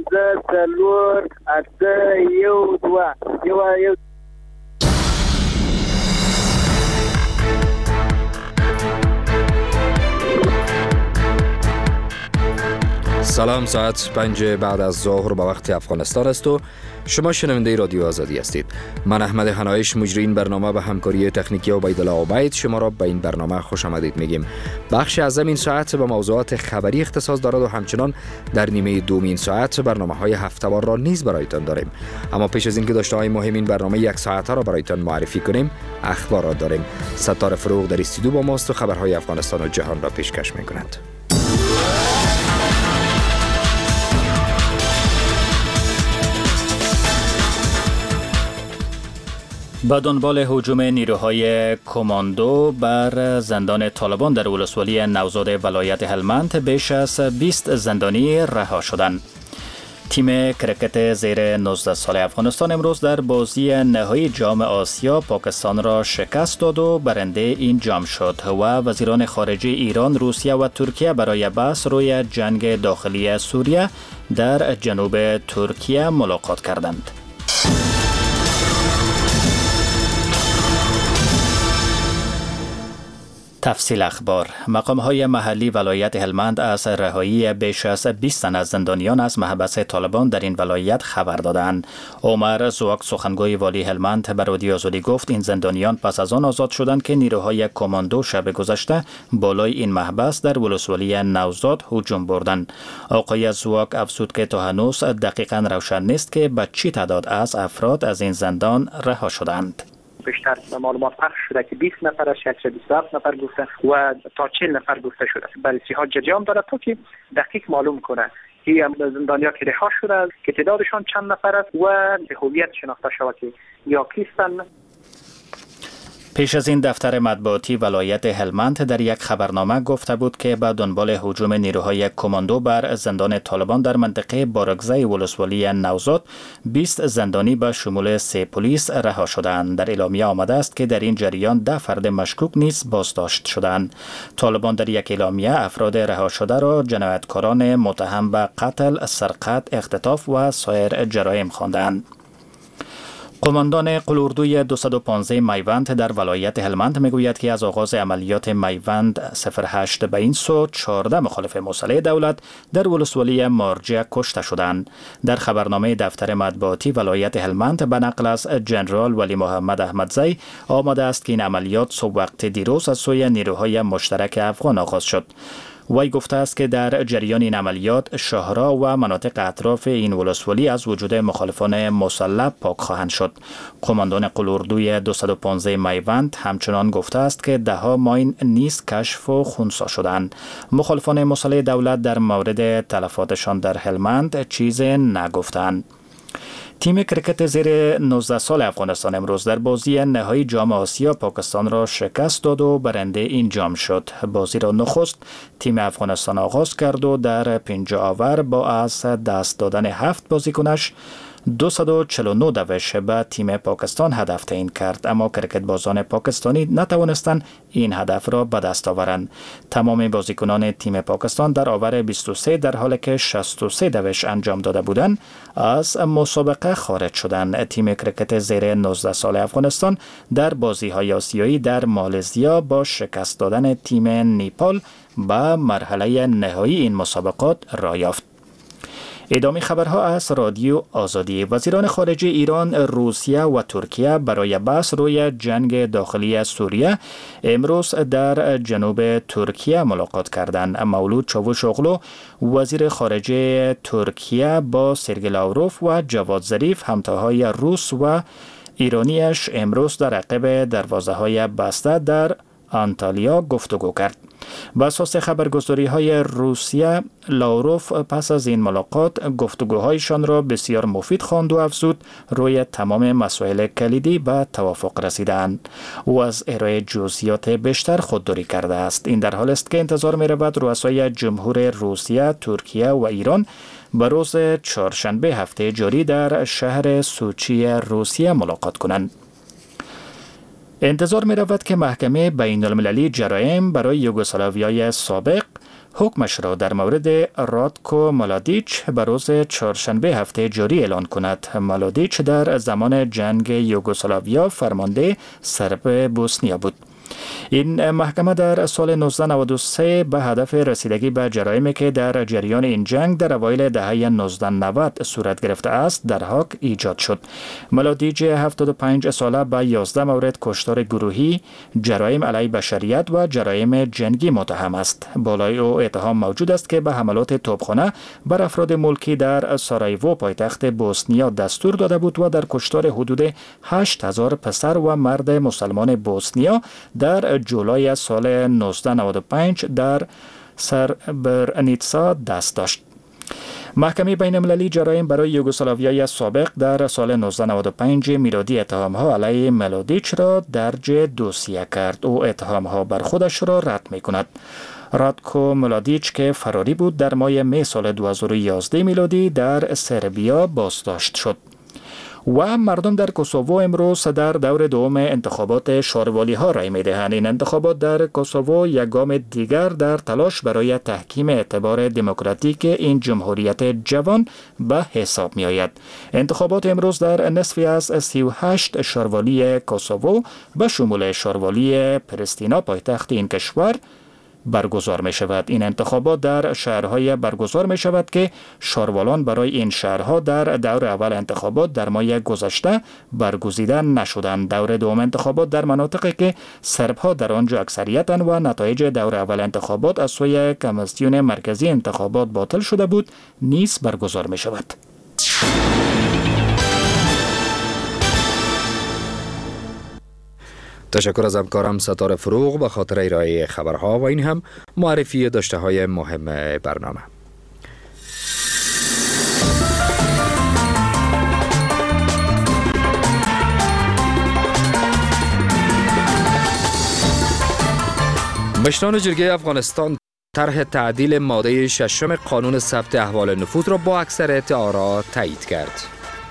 سلور اته یو دوا یو سلام، ساعت 5 بعد از ظهر به وقت افغانستان است و شما شنونده رادیو آزادی هستید. من احمد حنایش، مجری این برنامه به همکاری تکنیکی عبیدالله عبید شما را به این برنامه خوش آمدید میگیم. بخش از این ساعت به موضوعات خبری اختصاص دارد و همچنان در نیمه دومین ساعت برنامه‌های هفته‌وار را نیز برایتان داریم. اما پیش از اینکه داشته‌های مهم این برنامه یک ساعته را برایتان معرفی کنیم، اخبارات داریم. ستار فروغ در استودیو با ماست و خبرهای افغانستان و جهان را پیشکش می‌کند. به دنبال هجوم نیروهای کماندو بر زندان طالبان در ولسوالی نوزاد ولایت هلمند بیش از 20 زندانی رها شدند. تیم کرکت زیر 19 سال افغانستان امروز در بازی نهایی جام آسیا پاکستان را شکست داد و برنده این جام شد و وزیران خارجه ایران، روسیه و ترکیه برای بحث روی جنگ داخلی سوریه در جنوب ترکیه ملاقات کردند. تفصیل اخبار. مقام‌های محلی ولایت هلمند از رهایی بیش از 20 تن از زندانیان از محبس طالبان در این ولایت خبر دادند. عمر زواک، سخنگوی والی هلمند، به رادیو آزادی گفت این زندانیان پس از آن آزاد شدند که نیروهای کماندو شب گذشته بالای این محبس در ولسوالی نوزاد هجوم بردند. آقای زواک افزود که تا هنوز دقیقاً روشن نیست که به چه تعداد از افراد از این زندان رها شدند. بیشتر معلومات پخش شده که 20 نفر از 27 نفر گفته و تا 40 نفر گفته شده. بررسی ها جریان داره تا که دقیق معلوم کنه که زندانیا که رها شده که تعدادشان چند نفر است و به هویت شناخته شود که یا کیستن. پیش از این دفتر مطبوعاتی ولایت هلمند در یک خبرنامه گفته بود که به دنبال هجوم نیروهای کماندو بر زندان طالبان در منطقه بارگزای ولسوالی نوزاد 20 زندانی به شمول 3 پلیس رها شدند. در اعلامیه آمده است که در این جریان 10 فرد مشکوک نیز بازداشت شدند. طالبان در یک اعلامیه افراد رها شده را جنایتکاران متهم به قتل، سرقت، اختطاف و سایر جرایم خواندند. قماندان قلاردوی 215 میوند در ولایت هلمند میگوید که از آغاز عملیات میوند 08 به این سو 14 مخالف مسلح دولت در ولسوالی مارجه کشته شدند. در خبرنامه دفتر مطبوعاتی ولایت هلمند به نقل از جنرال ولی محمد احمدزی آمده است که این عملیات صبح وقت دیروز از سوی نیروهای مشترک افغان آغاز شد. وی گفته است که در جریان این عملیات شهرها و مناطق اطراف این ولسوالی از وجود مخالفان مسلح پاک خواهند شد. قماندان قلاردوی 215 میوند همچنان گفته است که 10 ماین نیز کشف و خنثی شدند. مخالفان مسلح دولت در مورد تلفاتشان در هلمند چیز نگفتند. تیم کرکت زیر 19 سال افغانستان امروز در بازی نهایی جام آسیا پاکستان را شکست داد و برنده این جام شد. بازی را نخست تیم افغانستان آغاز کرد و در 50 اوور با از دست دادن 7 بازیکنش 249 دوش به تیم پاکستان هدف تعیین کرد، اما کرکت بازان پاکستانی نتوانستند این هدف را به دست آورند. تمام بازیکنان تیم پاکستان در آور 23 در حالی که 63 دوش انجام داده بودند از مسابقه خارج شدند. تیم کرکت زیر 19 سال افغانستان در بازی‌های آسیایی در مالزیا با شکست دادن تیم نیپال به مرحله نهایی این مسابقات را یافت. ادامه خبرها از رادیو آزادی. وزیران خارجه ایران، روسیه و ترکیه برای بحث روی جنگ داخلی سوریه امروز در جنوب ترکیه ملاقات کردند. مولود چاوشوغلو وزیر خارجه ترکیه با سرگئی لاوروف و جواد ظریف همتاهای روس و ایرانیش امروز در عقب دروازه‌های بسته در آنتالیا گفتگو کرد. بر اساس خبرگزاری‌های روسیه، لاوروف پس از این ملاقات گفتگوهایشان را بسیار مفید خواند و افزود روی تمام مسائل کلیدی به توافق رسیدند. او از ارائه جزئیات بیشتر خودداری کرده است. این در حالی است که انتظار می‌رود رؤسای جمهور روسیه، ترکیه و ایران به روز چهارشنبه هفته جاری در شهر سوچی روسیه ملاقات کنند. انتظار می رود که محکمه بین المللی جرایم برای یوگسلاویای سابق حکمش را در مورد رادکو ملادیچ به روز چهارشنبه هفته جاری اعلان کند. ملادیچ در زمان جنگ یوگسلاویا فرمانده سرب بوسنیا بود. این محکمه در سال 1993 به هدف رسیدگی به جرایمی که در جریان این جنگ در اوایل دهه 1990 صورت گرفته است در حاک ایجاد شد. ملادیچ 75 ساله به 11 مورد کشتار گروهی، جرایم علیه بشریت و جرایم جنگی متهم است. بالای او اتهام موجود است که به حملات توپخانه بر افراد ملکی در سارایوو پایتخت بوسنیا دستور داده بود و در کشتار حدود 8000 پسر و مرد مسلمان بوسنیا در جولای سال 1995 در سربرنیتسا دست داشت. محکمه بین المللی جرایم برای یوگسلاویای سابق در سال 1995 میلادی اتهام‌ها علیه ملادیچ را درج دوسیه کرد. او اتهام‌ها بر خودش را رد می‌کند. رادکو ملادیچ که فراری بود در ماه می سال 2011 میلادی در سربیا بازداشت شد. و مردم در کوسوو امروز در دور دوم انتخابات شاروالی ها رای می دهند. این انتخابات در کوسوو یک گام دیگر در تلاش برای تحکیم اعتبار دموکراتیک این جمهوریت جوان به حساب می آید. انتخابات امروز در نصفی از 38 شاروالی کوسوو به شمول شاروالی پرستینا پایتخت این کشور برگزار می شود. این انتخابات در شهرهای برگزار می شود که شاروالان برای این شهرها در دور اول انتخابات در ماه گذشته برگزیده نشدند. دور دوم انتخابات در مناطقی که سربها در آنجا اکثریتند و نتایج دور اول انتخابات از سوی کمیسیون مرکزی انتخابات باطل شده بود نیز برگزار می شود. تشکر از همکارم ستاره فروغ به خاطر ارائه خبرها و این هم معرفی داشته های مهم برنامه. مشران جرگه افغانستان طرح تعدیل ماده 6 قانون ثبت احوال نفوذ را با اکثریت آرا تایید کرد.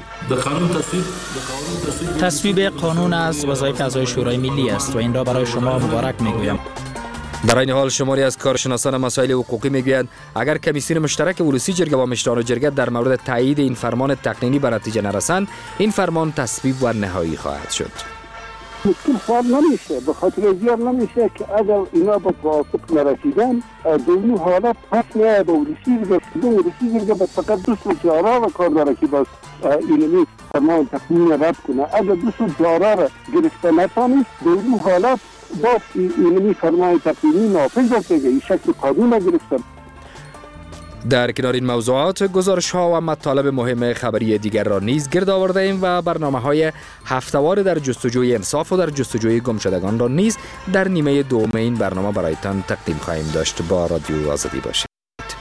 تصویب قانون از وظایف اعضای شورای ملی است و این را برای شما مبارک میگویم. در این حال شماری از کارشناسان مسائل حقوقی میگویند اگر کمیسیون مشترک ولوسی جرگه و مشران جرگه در مورد تایید این فرمان تقنینی به نتیجه نرسند، این فرمان تصویب و نهایی خواهد شد. مشکل حل نمیشه، به خاطر زیار نمیشه که اگر اینا به توافق نرسیدن دومی حالت پس میاد به ولوسی جرگه به فقط دو سو آرا و کار داره که بس اینمی فرمان تقنینی رد کنه. اگر دو سو آرا را گرفته نتانید دومی حالت باز اینمی فرمان تقنینی نافذ است که این شکل قانون را گرفته. در کنار این موضوعات گزارش ها و مطالب مهم خبری دیگر را نیز گرد آورده ایم و برنامه های هفته‌وار در جستجوی انصاف و در جستجوی گمشدگان را نیز در نیمه دوم این برنامه برایتان تقدیم خواهیم داشت. با رادیو آزادی باشید.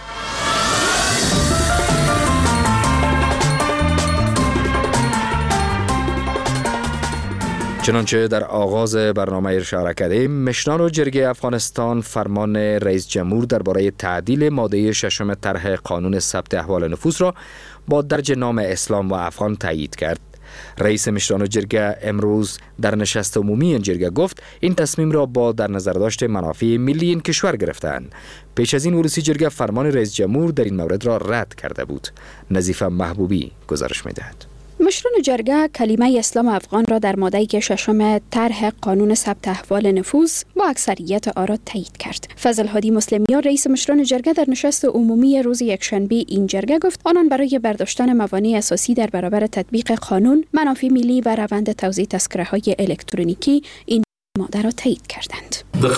چنانچه در آغاز برنامه اشاره کردیم، مشران و جرگه افغانستان فرمان رئیس جمهور درباره تعدیل ماده 6 طرح قانون ثبت احوال نفوذ را با درج نام اسلام و افغان تایید کرد. رئیس مشران و جرگه امروز در نشست عمومی این جرگه گفت این تصمیم را با در نظر داشت منافع ملی این کشور گرفتند. پیش از این ولوسی جرگه فرمان رئیس جمهور در این مورد را رد کرده بود. نظیفه محبوبی گزارش می‌دهد. مشران جرگه کلمه اسلام افغان را در ماده 6 طرح قانون ثبت احوال نفوذ با اکثریت آرا تایید کرد. فضل هادی مسلمیان رئیس مشران جرگه در نشست عمومی روز یکشنبه این جرگه گفت آنان برای برداشتن موانع اساسی در برابر تطبیق قانون، منافع ملی و روند توزیع تذکره‌های الکترونیکی این ماده را تایید کردند.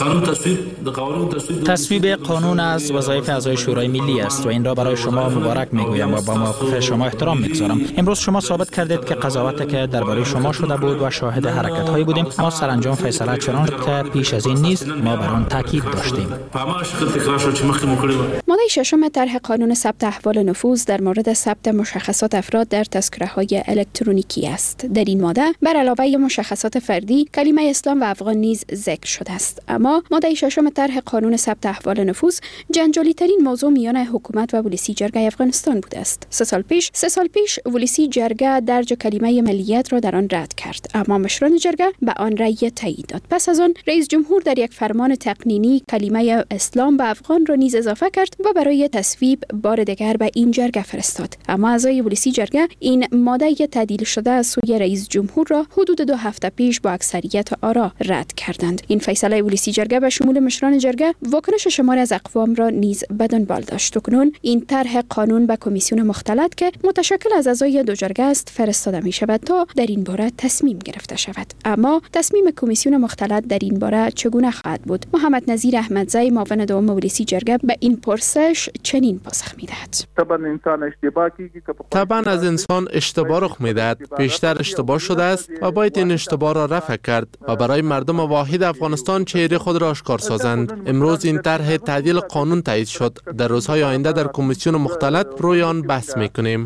تصویب قانون از وظایف اعضای شورای ملی است و این را برای شما مبارک میگویم و با موقف شما احترام میگذارم. امروز شما ثابت کردید که قضاوتی که درباره شما شده بود و شاهد حرکت‌هایی بودیم، ما سرانجام فیصله چنان که پیش از این نیست ما بر آن تاکید داشتیم. ماده 6 طرح قانون ثبت احوال نفوذ در مورد ثبت مشخصات افراد در تذکره‌های الکترونیکی است. در این ماده بر علاوه مشخصات فردی، کلمه اسلام و افغان نیز ذکر شده است. اما ماده ششم طرح قانون ثبت احوال نفوذ جنجالی ترین موضوع میان حکومت و ولسی جرگه افغانستان بوده است. سه سال پیش ولسی جرگه درج کلمه ملیت را در آن رد کرد، اما مشران جرگه به آن رأی تایید داد. پس از آن رئیس جمهور در یک فرمان تقنینی کلمه اسلام به افغان را نیز اضافه کرد و برای تصویب بار دیگر به این جرگه فرستاد. اما اعضای ولسی جرگه این ماده تعدیل شده از سوی رئیس جمهور را حدود 2 هفته پیش با اکثریت آرا رد کردند. این فیصله ولسی جرگه به شمول مشران جرگه واکنش شماری از اقوام را نیز به دنبال داشت. اکنون این طرح قانون به کمیسیون مختلط که متشکل از اعضای دو جرگه است فرستاده می شود تا در این باره تصمیم گرفته شود. اما تصمیم کمیسیون مختلط در این باره چگونه خواهد بود؟ محمد نظیر احمدزی معاون دوم ولسی جرگه به این پرسش چنین پاسخ می‌دهد. طبعا از انسان اشتباه رخ می‌دهد، بیشتر اشتباه شده است و باید این اشتباه را رفع کرد و برای مردم واحد افغانستان چهره خود را آشکار سازند. امروز این طرح تعدیل قانون تایید شد. در روزهای آینده در کمیسیون مختلط روی آن بحث می‌کنیم.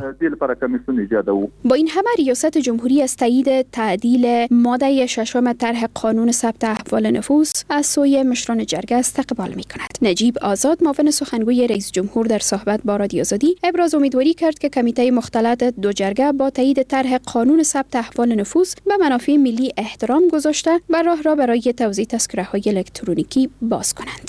با این همه ریاست جمهوری از تایید تعدیل ماده ششم طرح قانون ثبت احوال نفوذ از سوی مشران جرگه استقبال می‌کند. نجیب آزاد معاون سخنگوی رئیس جمهور در صحبت با رادیو آزادی ابراز امیدواری کرد که کمیته مختلط دو جرگه با تایید طرح قانون ثبت احوال نفوذ به منافع ملی احترام گذاشته و راه را برای توزیع تذکره‌های الکترونیکی باز کنند.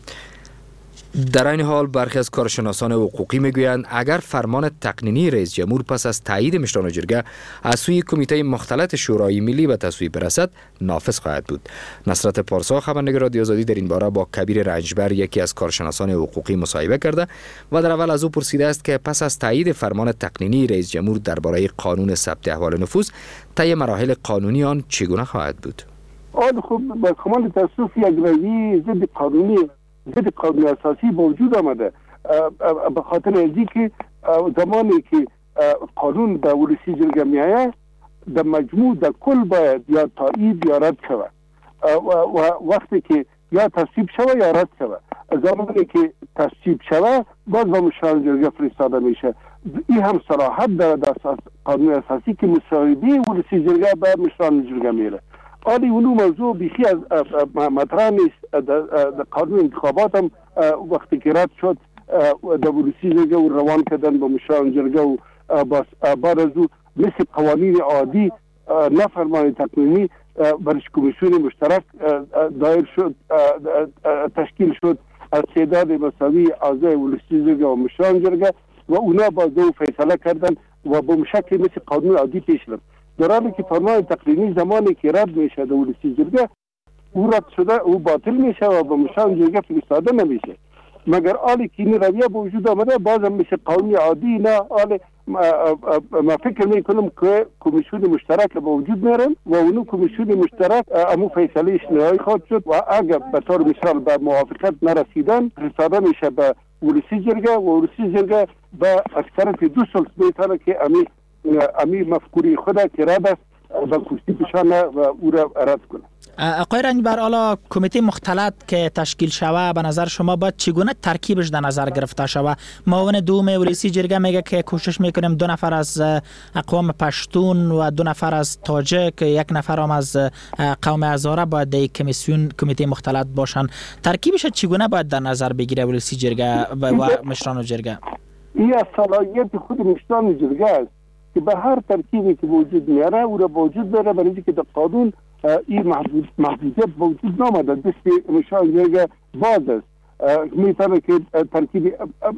در این حال برخی از کارشناسان حقوقی میگویند اگر فرمان تقنینی رئیس جمهور پس از تایید مشران جرگه از سوی کمیته مختلط شورای ملی به تصویب برسد نافذ خواهد بود. نصرت پارسا خبرنگار رادیو آزادی در این باره با کبیر رنجبر یکی از کارشناسان حقوقی مصاحبه کرده و در اول از او پرسیده است که پس از تایید فرمان تقنینی رئیس جمهور درباره قانون ثبت احوال نفوذ طی مراحل قانونی آن چگونه خواهد بود. خب با کمال تاسف یک روی ضد قانون اساسی وجود آمده، به خاطر ازی که زمانی که قانون به ولسی جرگه می آید در مجموع در کل باید یا تایید یا رد شود و وقتی که یا تصویب شود یا رد شود. زمانی که تصویب شود باز به مشران جرگه فرستاده میشه. این هم صراحت دارد از قانون اساسی که مصاحبه ولسی جرگه به مشران جرگه میره. آلی اونو موضوع بیخی از مطرح نیست. در قانون انتخابات هم وقتی که رد شد در ولسی جرگه و روان کردن با مشران جرگه و بعد از او مثل قوانین عادی نه فرمان تقنینی برش کمیسیون مشترک دایر شد، تشکیل شد از تعداد مساوی اعضای ولسی جرگه و مشران جرگه و اونا با دو فیصله کردن و به شکل مثل قانون عادی پیش رفت. در حالی که فرمان تقنینی زمانی که رد میشه در ولسی جرگه او رد شده او باطل میشه و به مشران جرگه فرستاده نمیشه. مگر حالی که این رویه به وجود آمده بازم مثل قانون عادی نه. حالی ما فکر میکنم که کمیسیون مشترک به وجود میرن و اونو کمیسیون مشترک امو فیصلهش نهایی خواهد شد و اگر به طور مثال به موافقت نرسیدن فرستاده میشه به ولسی جرگه و ولسی جرگه به اکثریت 2 سال میتونه که امی مفکوری خود که رد است به کرسی بشانه و او را رد کنه. آقای رنجبر، حالا کمیته مختلط که تشکیل شوه به نظر شما باید چگونه ترکیبش در نظر گرفته شوه؟ معاون دوم ولسی جرگه میگه که کوشش میکنیم 2 نفر از اقوام پشتون و 2 نفر از تاجک، 1 نفر هم از قوم هزاره باید در کمیته مختلط باشن. ترکیبش چگونه باید در نظر بگیره ولسی جرگه و مشران جرگه؟ این از صلاحیت خود مشران جرگه است که به هر ترکیبی که وجود میاره او را وجود داره، برای اینکه در قانون این محدودیت وجود نامده. دست مشران جرگه باز است. میتونه که ترکیب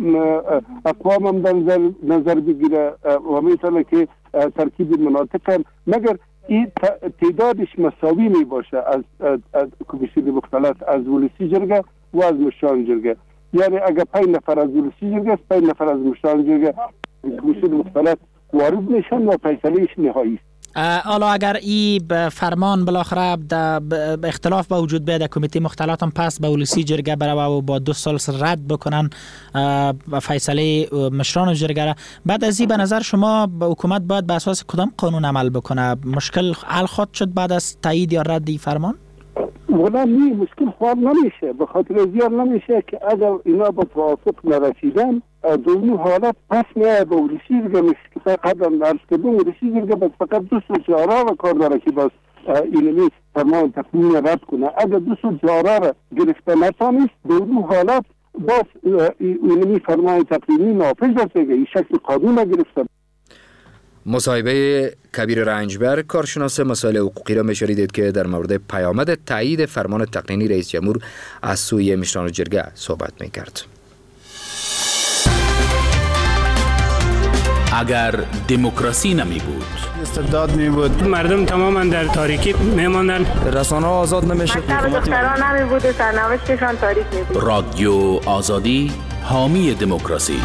اقوام هم در نظر بگیره و میتونه که ترکیب مناطق هم، مگر این تعدادش مساوی می باشه از کمیسیون مختلط از ولسی جرگه و از مشران جرگه. یعنی اگر 5 نفر از ولسی جرگه است 5 نفر از مشران جرگه کمیسیون مختلط وارد میشن و فیصلهش نهایی است. حالا اگر این فرمان بالاخره به اختلاف به وجود بیاد کمیته مختلط هم پس به ولسی جرگه بره و با 2 سال رد بکنن و فیصله مشران جرگه را، بعد از این به نظر شما حکومت باید به اساس کدام قانون عمل بکنه؟ مشکل حل خواهد شد بعد از تایید یا رد این فرمان؟ ولی مشکل خواهد نمیشه، به خاطر زیاد نمیشه که اگر اینا با توافق نرسیدن دونو حالت پس میاد به ولسی جرگه میشه که قدم درست کردن ولسی جرگه بس فقط 2 سال آرا و کار داره که بس اینمی فرمان تقنین رد کنه. اگر 204 را گرفته نتانست در اون حالت باز اینمی فرمان تقنینی نافذ است که این شکل قانون گرفته. مصاحبه کبیر رنجبر کارشناس مسائل حقوقی را می‌شنیدید که در مورد پیامد تایید فرمان تقنینی رئیس جمهور از سوی مشران جرگه صحبت می‌کرد. اگر دموکراسی نمی بود، استبداد می بود، مردم تماما در تاریکی میماندن، رسانه‌ها آزاد نمیشد، دختران نمی بود و سرنوشتشان تاریک می بود. رادیو آزادی حامی دموکراسی.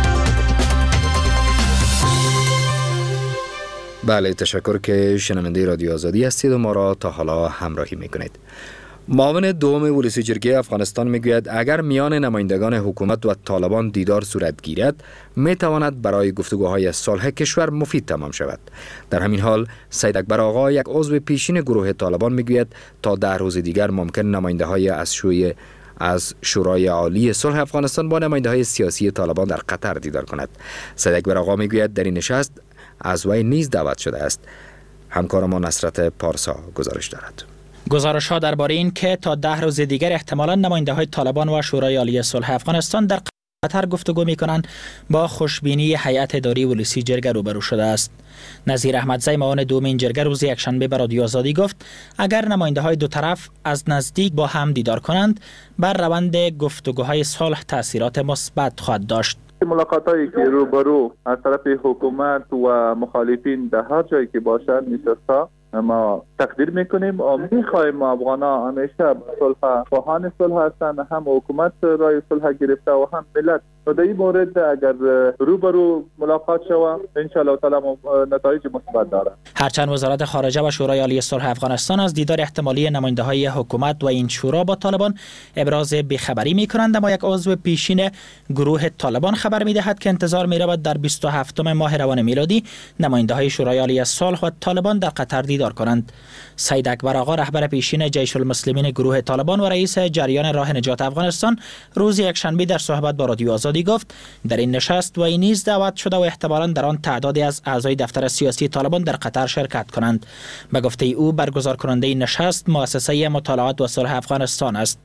بله، تشکر که شنونده رادیو آزادی هستید و ما را تا حالا همراهی میکنید. معاون دوم ولسی جرگه افغانستان میگوید اگر میان نمایندگان حکومت و طالبان دیدار صورت گیرد میتواند برای گفتگوهای صلح کشور مفید تمام شود. در همین حال سید اکبر آقا، یک عضو پیشین گروه طالبان، میگوید تا 10 روز دیگر ممکن نماینده های از شورای عالی صلح افغانستان با نماینده های سیاسی طالبان در قطر دیدار کند. سید اکبر آقا میگوید در این نشست از وی نیز دعوت شده است. همکار ما نصرت پارسا گزارش دارد. گزارش‌ها درباره این که تا 10 روز دیگر احتمالاً نماینده‌های طالبان و شورای عالی صلح افغانستان در قطر گفتگو می‌کنند با خوشبینی هیئت اداری ولسی جرگه روبرو شده است. نظیر احمدزی، معاون دوم این جرگه، روز یکشنبه به رادیو آزادی گفت اگر نماینده‌های دو طرف از نزدیک با هم دیدار کنند بر روند گفتگوهای صلح تأثیرات مثبت خواهد داشت. ملاقاتایی که روبرو از طرف حکومت و مخالفین در هر جایی که باشند نشسته ما تقدیر میکنیم و میخوایم افغانا همیشه صلح خواهان صلح هستند، هم حکومت رای صلح گرفته و هم ملت. و در این مورد اگر روبرو ملاقات شود ان شاء الله تعالی نتایج مثبت دارد. هرچند وزارت خارجه و شورای عالی صلح افغانستان از دیدار احتمالی نماینده‌های حکومت و این شورا با طالبان ابراز بی‌خبری می‌کنند، اما یک عضو پیشین گروه طالبان خبر می‌دهد که انتظار می‌رود در 27 ماه روان میلادی نماینده‌های شورای عالی صلح و طالبان در قطر دیدار کنند. سید اکبر آقا، رهبر پیشین جیش المسلمین گروه طالبان و رئیس جریان راه نجات افغانستان، روز یکشنبه در صحبت با رادیو آزادی گفت در این نشست وی نیز دعوت شده و احتمالاً در آن تعدادی از اعضای دفتر سیاسی طالبان در قطر شرکت کنند. به گفته او برگزار کننده این نشست مؤسسه مطالعات و صلح افغانستان است.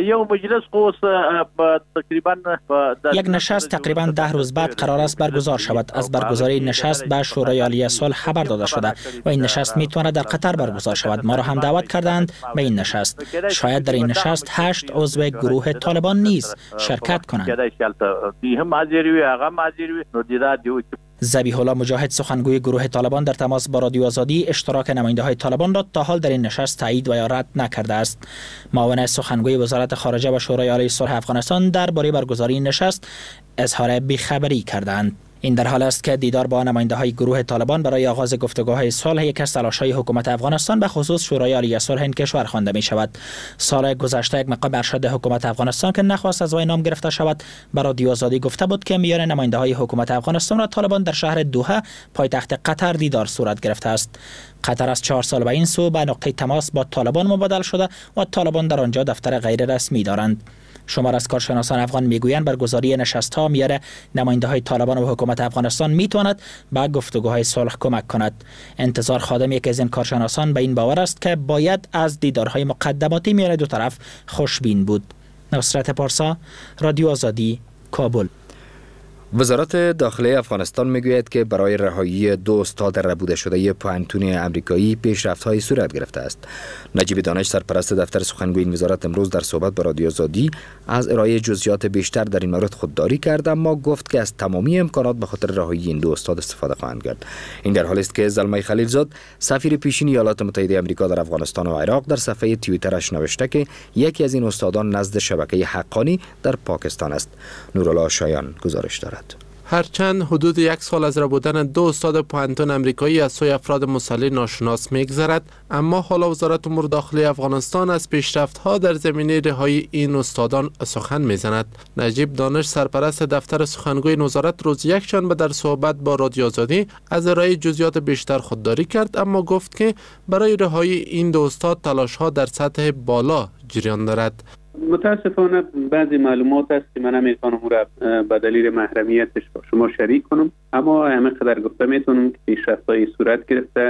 یک نشست تقریباً 10 روز بعد قرار است برگزار شود. از برگزاری این نشست به شورای عالی صلح خبر داده شده و این نشست میتواند در قطر برگزار شود. ما را هم دعوت کردند به این نشست. شاید در این نشست 8 عضو گروه طالبان نیز شرکت کنند. ذبیح الله مجاهد، سخنگوی گروه طالبان، در تماس با رادیو آزادی اشتراک نماینده‌های طالبان را تا حال در این نشست تایید و یا رد نکرده است. معاون سخنگوی وزارت خارجه و شورای عالی صلح افغانستان درباره برگزاری این نشست اظهار بی‌خبری کردند. این در حال است که دیدار با نماینده‌های گروه طالبان برای آغاز گفتگوهای صلح یک از تلاش‌های حکومت افغانستان به خصوص شورای عالی صلح این کشور خوانده می‌شود. سال گذشته یک مقام ارشد حکومت افغانستان که نخواست از وی نام گرفته شود به رادیو آزادی گفته بود که میان نماینده‌های حکومت افغانستان و طالبان در شهر دوحه پایتخت قطر دیدار صورت گرفته است. قطر از 4 سال به این سو به نقطه تماس با طالبان مبادل شده و طالبان در آنجا دفتر غیر رسمی دارند. شمار از کارشناسان افغان میگویند برگزاری نشست‌ها میان نماینده‌های طالبان و حکومت افغانستان میتواند به گفتگوهای صلح کمک کند. انتظار خادم یکی از این کارشناسان به این باور است که باید از دیدارهای مقدماتی میان دو طرف خوشبین بود. نصرت پارسا، رادیو آزادی، کابل. وزارت داخلی افغانستان میگوید که برای رهایی 2 استاد ربوده شده پوهنتون امریکایی پیشرفت‌هایی صورت گرفته است. نجیب دانش، سرپرست دفتر سخنگوی این وزارت، امروز در صحبت با رادیو آزادی از ارائه جزئیات بیشتر در این مورد خودداری کرد، اما گفت که از تمامی امکانات به خاطر رهایی این 2 استاد استفاده خواهند کرد. این در حالی است که زلمه خلیلزاد، سفیر پیشین ایالات متحده آمریکا در افغانستان و عراق، در صفحه توییترش نوشته که یکی از این استادان نزد شبکه حقانی در پاکستان است. نورالله شایان گزارش دارد. هرچند حدود 1 سال از ربودن 2 استاد پوهنتون امریکایی از سوی افراد مسلح ناشناس می‌گذرد، اما حالا وزارت امور داخلی افغانستان از پیشرفت‌ها در زمینه رهایی این استادان سخن می‌زند. نجیب دانش، سرپرست دفتر سخنگوی این وزارت، روز یکشنبه در صحبت با رادیو آزادی از ارائه جزئیات بیشتر خودداری کرد، اما گفت که برای رهایی این 2 استاد تلاش‌ها در سطح بالا جریان دارد. متاسفانه بعضی معلومات است که من نمیتونم او را به دلیل محرمیتش با شما شریک کنم، اما همه قدر گفته میتونم که پیشرفت‌های صورت گرفته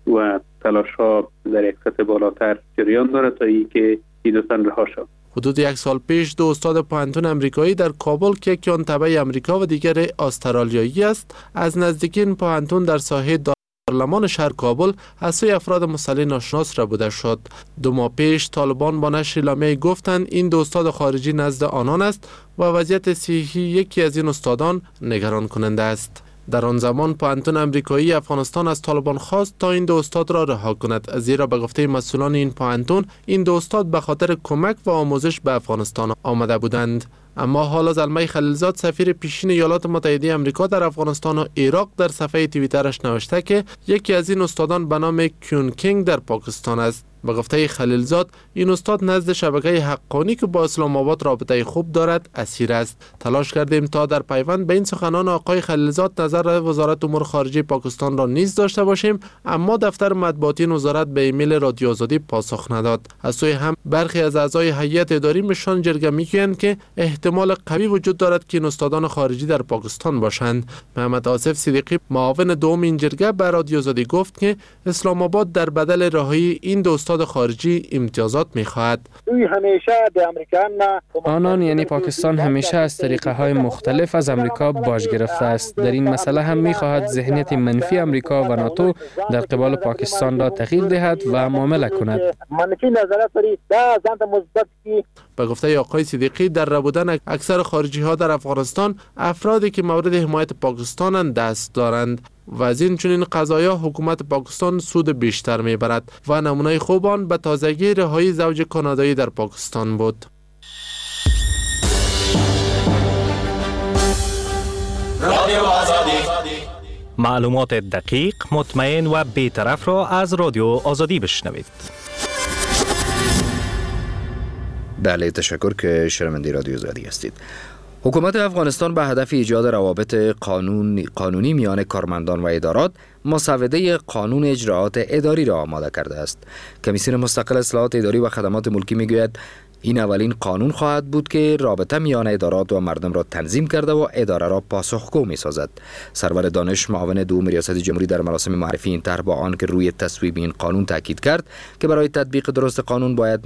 و تلاش ها در یک سطح بالاتر جریان داره تا اینکه این دو تن رها شد. حدود 1 سال پیش 2 استاد پوهنتون امریکایی در کابل که یکی آن تبع امریکا و دیگر استرالیایی است، از نزدیکی این پوهنتون در ساحه پارلمان شهر کابل از سوی افراد مسلح ناشناس ربوده شد. 2 ماه پیش طالبان با نشر اعلامیه گفتند این 2 استاد خارجی نزد آنان است و وضعیت صحی یکی از این استادان نگران کننده است. در آن زمان پوهنتون امریکایی افغانستان از طالبان خواست تا این 2 استاد را رها کند، زیرا به گفته مسئولان این پوهنتون این 2 استاد به خاطر کمک و آموزش به افغانستان آمده بودند. اما حالا زلمه خلیلزاد سفیر پیشین ایالات متحده آمریکا در افغانستان و عراق در صفحه توییترش نوشته که یکی از این استادان به نام کیون کینگ در پاکستان است. به گفته خلیلزاد این استاد نزد شبکه حقانی که با اسلام آباد رابطه خوب دارد اسیر است. تلاش کردیم تا در پیوند به این سخنان آقای خلیلزاد نظر وزارت امور خارجه پاکستان را نیز داشته باشیم، اما دفتر مطبوعاتی وزارت به ایمیل رادیو آزادی پاسخ نداد. از سوی هم برخی از اعضای هیئت اداری مشان جرگه میگویند که احتمال قوی وجود دارد که این استادان خارجی در پاکستان باشند. محمد آصف صدیقی معاون دوم این جرگه به رادیو آزادی گفت که اسلام آباد در بدل رهایی این 2 استاد خارجی امتیازات می‌خواهد. آنان یعنی پاکستان همیشه از طریقه‌های مختلف از امریکا باج گرفته است. در این مسئله هم می‌خواهد ذهنیت منفی امریکا و ناتو در قبال پاکستان را تغییر دهد و معامله کند. به گفته آقای صدیقی در ربودن اکثر خارجی‌ها در افغانستان افرادی که مورد حمایت پاکستان دست دارند و از این چنین قضایا حکومت پاکستان سود بیشتر میبرد و نمونه خوب آن به تازگی رهایی زوج کانادایی در پاکستان بود. رادیو آزادی، معلومات دقیق، مطمئن و بی‌طرف را از رادیو آزادی بشنوید. بله، تشکر که شنونده رادیو آزادی هستید. حکومت افغانستان به هدف ایجاد روابط قانونی میان کارمندان و ادارات مسوده قانون اجراعات اداری را آماده کرده است. کمیسیون مستقل اصلاحات اداری و خدمات ملکی میگوید این اولین قانون خواهد بود که رابطه میان ادارات و مردم را تنظیم کرده و اداره را پاسخگو می‌سازد. سرور دانش معاون دوم ریاست جمهوری در مراسم معرفی این طرح با آن که روی تصویب این قانون تاکید کرد که برای تطبیق درست قانون باید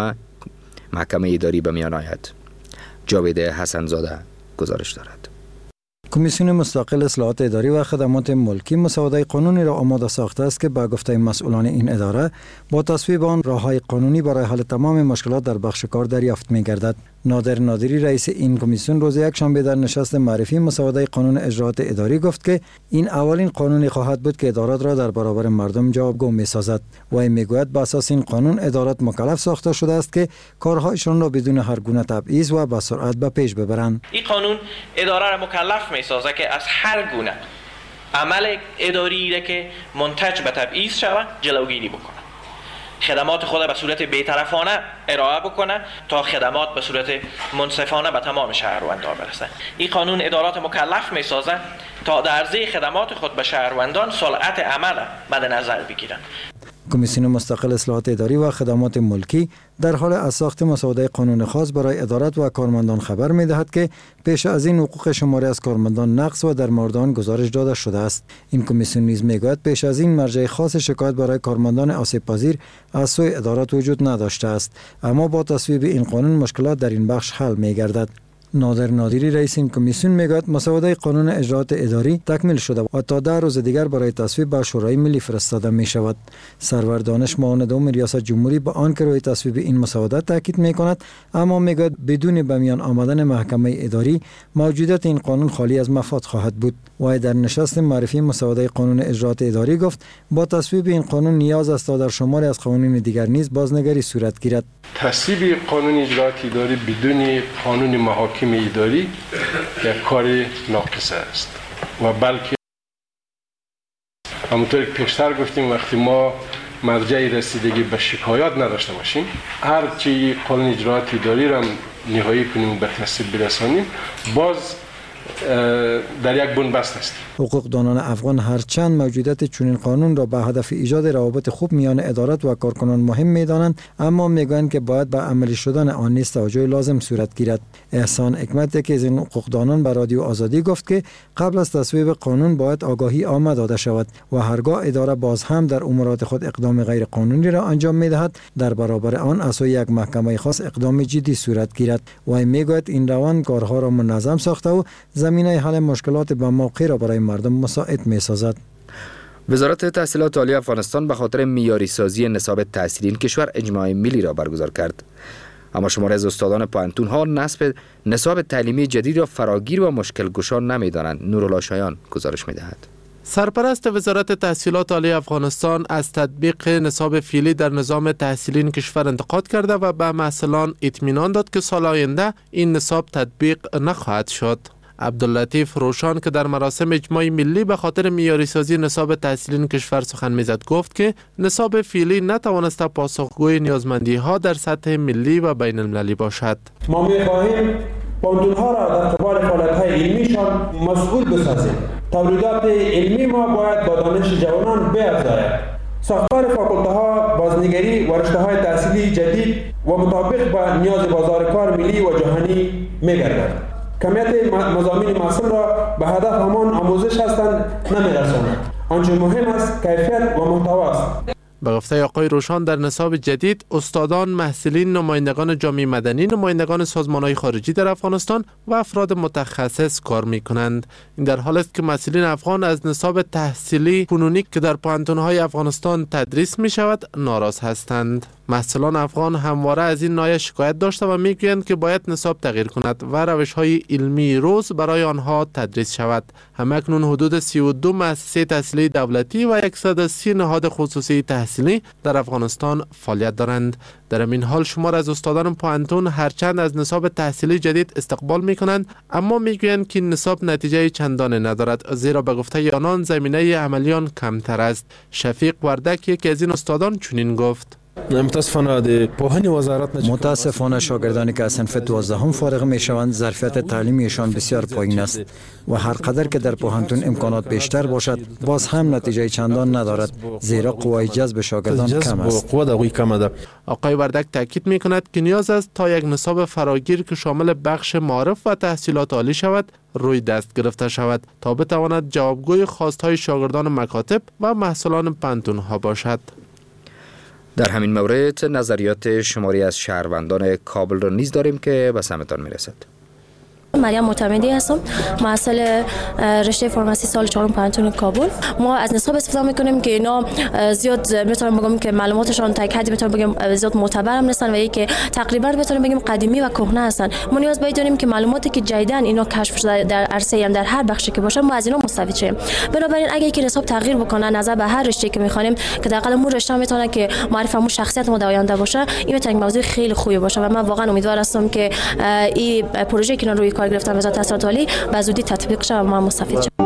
محکمه اداری به میان آید. جاوید حسن‌زاده گزارش دارد. کمیسیون مستقل اصلاحات اداری و خدمات ملکی مسوده قانونی را آماده ساخته است که به گفته مسئولان این اداره با تصویب آن راههای قانونی برای حل تمام مشکلات در بخش کار دریافت می‌گردد. نادر نادری رئیس این کمیسیون روز یکشنبه در نشست معرفی مسوده قانون اجراعات اداری گفت که این اولین قانونی خواهد بود که ادارات را در برابر مردم جوابگو می‌سازد. وی میگوید به اساس این قانون ادارات مکلف ساخته شده است که کارهایشان را بدون هر گونه تبعیض و به سرعت به پیش ببرند. این قانون اداره را مکلف می‌سازد که از هر گونه عمل اداری را که منتج به تبعیض شود جلوگیری بکند. خدمات خود به صورت بی‌طرفانه ارائه بکنه تا خدمات به صورت منصفانه به تمام شهروندان برسه. این قانون ادارات مکلف می‌سازه تا در عرضه خدمات خود به شهروندان سرعت عمل مد نظر بگیرند. کمیسیون مستقل اصلاحات اداری و خدمات ملکی در حال از ساخت مسوده قانون خاص برای ادارات و کارمندان خبر می‌دهد که پیش از این حقوق شماری از کارمندان نقض و در مورد آن گزارش داده شده است. این کمیسیون نیز می‌گوید پیش از این مرجع خاص شکایت برای کارمندان آسیب پذیر از سوی ادارات وجود نداشته است، اما با تصویب این قانون مشکلات در این بخش حل می‌گردد. نادر نادری رئیس این کمیسیون میگوید مسوده قانون اجراعات اداری تکمیل شده و تا 10 روز دیگر برای تصویب به شورای ملی فرستاده می شود. سرور دانش معاون دوم ریاست جمهوری با آنکه روی تصویب این مسوده تاکید می کند، اما میگوید بدون به میان آمدن محکمه اداری موجودیت این قانون خالی از مفاد خواهد بود. و در نشست معرفی مسوده قانون اجراعات اداری گفت با تصویب این قانون نیاز است تا در شماری از قوانین دیگر نیز بازنگری صورت گیرد. تصویب قانون اجراعات اداری بدون قانون محاکم اداری یک کار ناقص است و بلکه همونطور که پیشتر گفتیم وقتی ما مرجع رسیدگی به شکایات نداشته باشیم، هرچی قانون اجراعات اداری را نهایی کنیم و به تصویب برسانیم، باز در یک بنبست است. حقوقدانان افغان هرچند موجودیت چنین قانون را به هدف ایجاد روابط خوب میان ادارات و کارکنان مهم می‌دانند، اما میگویند که باید به عملی شدن آن نیز توجه لازم صورت گیرد. احسان حکمت که از این حقوقدانان به رادیو آزادی گفت که قبل از تصویب قانون باید آگاهی عامه داده شود و هرگاه اداره باز هم در امورات خود اقدام غیر قانونی را انجام می‌دهد، در برابر آن از یک محکمه خاص اقدام جدی صورت گیرد. و میگوید این روند کارها را منظم ساخته و زمینه حل مشکلات به موقع را برای مردم مساعد می‌سازد. وزارت تحصیلات عالی افغانستان به خاطر معیاری سازی نصاب تحصیلی این کشور اجماع ملی را برگزار کرد. اما شماری از استادان پوهنتون‌ها نصاب تعلیمی جدید را فراگیر و مشکل گشا نمی‌دانند. نورالله شایان گزارش می‌دهد. سرپرست وزارت تحصیلات عالی افغانستان از تطبیق نصاب فعلی در نظام تحصیلی این کشور انتقاد کرده و به محصلان اطمینان داد که سال آینده این نصاب تطبیق نخواهد شد. عبداللطیف روشان که در مراسم اجماع ملی به خاطر معیاری سازی نصاب تحصیلی این کشور سخن میزد گفت که نصاب فعلی نتوانسته پاسخگوی نیازمندی ها در سطح ملی و بین المللی باشد. ما می‌خواهیم پوهنتون‌ها را در قبال فعالیت‌های علمیشان مسئول بسازیم. تولیدات علمی ما باید با دانش جوانان بیفزاید. ساختار فاکولته‌ها بازنگری و رشته‌های تحصیلی جدید و مطابق با نیاز بازار کار ملی و جهانی می‌گردد. کمیت مضامین محصول را به هدف همان آموزش هستند نمی‌رساند. آنچه مهم است کیفیت و محتوا است. به گفته آقای روشان در نصاب جدید استادان، محصلین، نمایندگان جامعه مدنی، نمایندگان سازمان‌های خارجی در افغانستان و افراد متخصص کار می‌کنند. این در حالی است که محصلین افغان از نصاب تحصیلی کنونی که در پوهنتون‌های افغانستان تدریس می‌شود ناراض هستند. محصلان افغان همواره از این نایه شکایت داشته و میگویند که باید نصاب تغییر کند و روش‌های علمی روز برای آنها تدریس شود. همکنون حدود 32 مؤسسه تحصیلی دولتی و 130 نهاد خصوصی تحصیلی در افغانستان فعالیت دارند. در این حال شمار از استادان پوهنتون هرچند از نصاب تحصیلی جدید استقبال می‌کنند، اما میگویند که نصاب نتیجه چندانی ندارد، زیرا به گفته آنان زمینه عملی آن کمتر است. شفیق وردک یکی از این استادان چنین گفت: متاسفانه شاگردانی که از صنف 12 فارغ می شوند ظرفیت تعلیمیشان بسیار پایین است و هر قدر که در پوهنتون امکانات بیشتر باشد باز هم نتیجه چندان ندارد، زیرا قوای جذب شاگردان کم است. آقای وردک تاکید می کند که نیاز است تا یک نصاب فراگیر که شامل بخش معارف و تحصیلات عالی شود روی دست گرفته شود تا بتواند جوابگوی خواستهای شاگردان مکاتب و محصلان پوهنتون ها باشد. در همین مورد نظریات شماری از شهروندان کابل را نیز داریم که به سمتان میرسد. مریم معتمدی هستم، محصل رشته فارمسی سال 4 پوهنتون کابل. ما از نصاب استفاده میکنیم که اینا زیاد میتونم بگم که معلوماتشان تا یک حدی میتونم بگم زیاد معتبر هم نیستن و یکی تقریبا میتونم بگم قدیمی و کهنه هستن. ما نیاز بداریم که معلوماتی که جدیداً اینا کشف شده در عرصه هم در هر بخشی که باشه ما از اینا مستفید شیم. بنابراین اگه که نصاب تغییر بکنه نظر به هر رشته که میخوانیم که در قلم رشته میتونه که معرفمون شخصیت ما در آینده باشه، این میتونه موضوع خیلی خوبی باشه و من واقعا امیدوار هستم که این پروژه که روی کار گرفتن وزارت تحصیلات عالی به زودی تطبیق شه و ما مستفید شیم.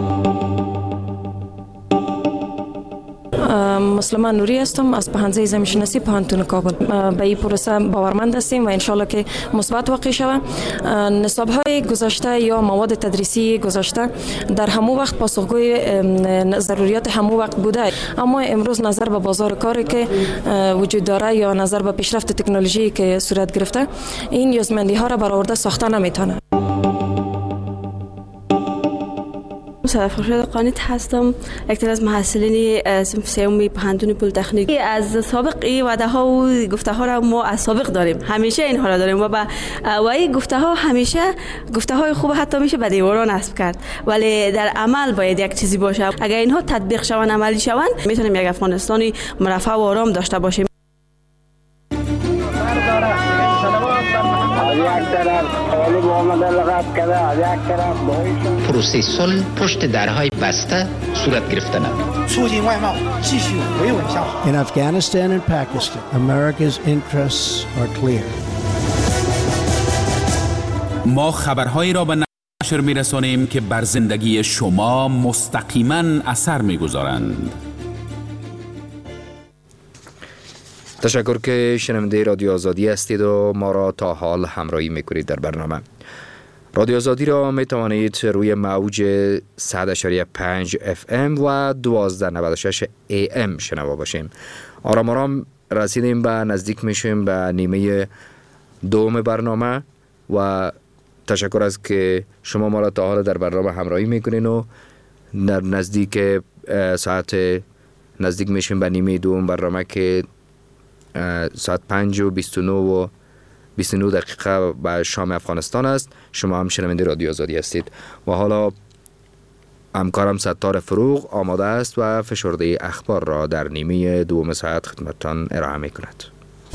مسلمان نوری هستم از پهنزه زمین‌شناسی پوهنتون کابل. به این پروسه باورمند هستیم و انشالله که مثبت واقع شود. نصاب‌های گذشته یا مواد تدریسی گذشته در همو وقت پاسخگوی ضروریات همو وقت بوده، اما امروز نظر به بازار کاری که وجود داره یا نظر به پیشرفت تکنولوژی که صورت گرفته این نیازمندی‌ها را برآورده ساخته نمیتونه. صدف خورشید قانیت هستم، یک از محصلین صنف سوم پوهنتون پلی‌تکنیک. از سابق این وعده ها و گفته ها را ما از سابق داریم، همیشه اینها را داریم و این گفته ها همیشه گفته های خوب حتی میشه به دیوارا نصب کرد، ولی در عمل باید یک چیزی باشه. اگر اینها تطبیق شوند، عملی شوند، میتونیم یک افغانستانی مرفه و آرام داشته باشیم. پروسه صلح پشت درهای بسته صورت گرفتن. In Afghanistan and Pakistan, America's interests are clear. ما خبرهایی را به نشر می‌رسانیم که بر زندگی شما مستقیما اثر می‌گذارند. تشکر که شنونده رادیو آزادی هستید و ما را تا حال همراهی میکنید در برنامه. رادیو آزادی را می توانید روی موج 100.5 FM و 1296 AM شنوا باشیم. آرام آرام رسیدیم به نزدیک میشیم به نیمه دوم برنامه و تشکر از که شما ما را تا حال در برنامه همراهی میکنین و در نزدیک ساعت نزدیک میشیم به نیمه دوم برنامه که ساعت 5:29 دقیقه به شام افغانستان است. شما هم شنونده رادیو آزادی هستید و حالا همکارم ستار فروغ آماده است و فشرده اخبار را در نیمه دوم ساعت خدمتتان ارائه میکند.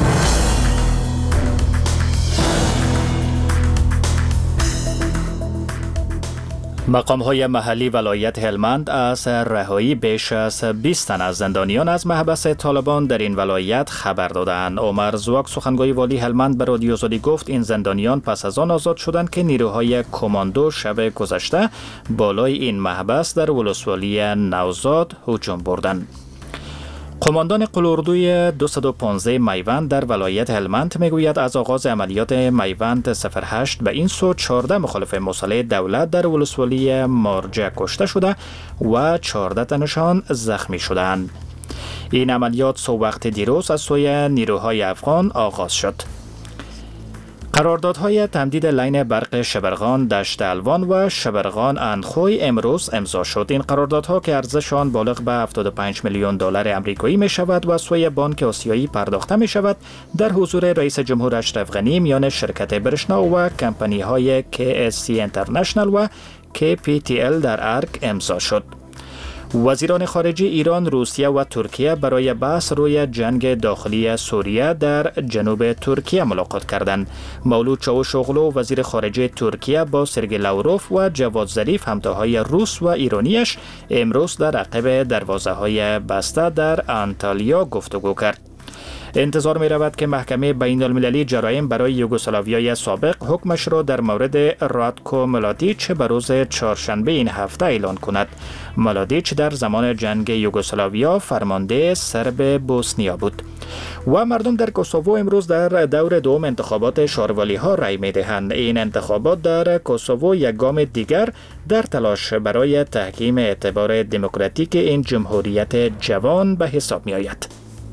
مقام‌های محلی ولایت هلمند از رهایی بیش از 20 تن از زندانیان از محبس طالبان در این ولایت خبر دادند. عمر زواک سخنگوی والی هلمند به رادیو آزادی گفت این زندانیان پس از آن آزاد شدند که نیروهای کماندو شب گذشته بالای این محبس در ولسوالی نوزاد هجوم بردند. قماندان قلاردوی 215 میوند در ولایت هلمند میگوید از آغاز عملیات میوند 08 به این سو 14 مخالف مسلح دولت در ولسوالی مارجه کشته شده و 14 تنشان زخمی شدند. این عملیات سو وقت دیروز از سوی نیروهای افغان آغاز شد. قراردادهای تمدید لین برق شبرغان دشت الوان و شبرغان اندخوی امروز امضا شد. این قراردادها که ارزش آن بالغ به 75 میلیون دلار آمریکایی می شود و از بانک آسیایی پرداخته می شود، در حضور رئیس جمهور اشرف غنی میان شرکت برشنا و کمپانی های KSC اینترنشنال و KPTL در ارگ امضا شد. وزیران خارجه ایران، روسیه و ترکیه برای بحث روی جنگ داخلی سوریه در جنوب ترکیه ملاقات کردند. مولود چاوشوغلو وزیر خارجه ترکیه با سرگئی لاوروف و جواد ظریف همتاهای روس و ایرانیش امروز در عقب دروازه‌های بسته در آنتالیا گفتگو کرد. انتظار می رود که محکمه بین المللی جرایم برای یوگسلاویای سابق حکمش را در مورد راتکو ملادیچ به روز چهارشنبه این هفته اعلان کند. ملادیچ در زمان جنگ یوگسلاویا فرمانده سرب بوسنیا بود. و مردم در کوسوو امروز در دور دوم انتخابات شاروالی ها رای می دهند. این انتخابات در کوسوو یک گام دیگر در تلاش برای تحکیم اعتبار دموکراتیک این جمهوریت جوان به حساب می آید.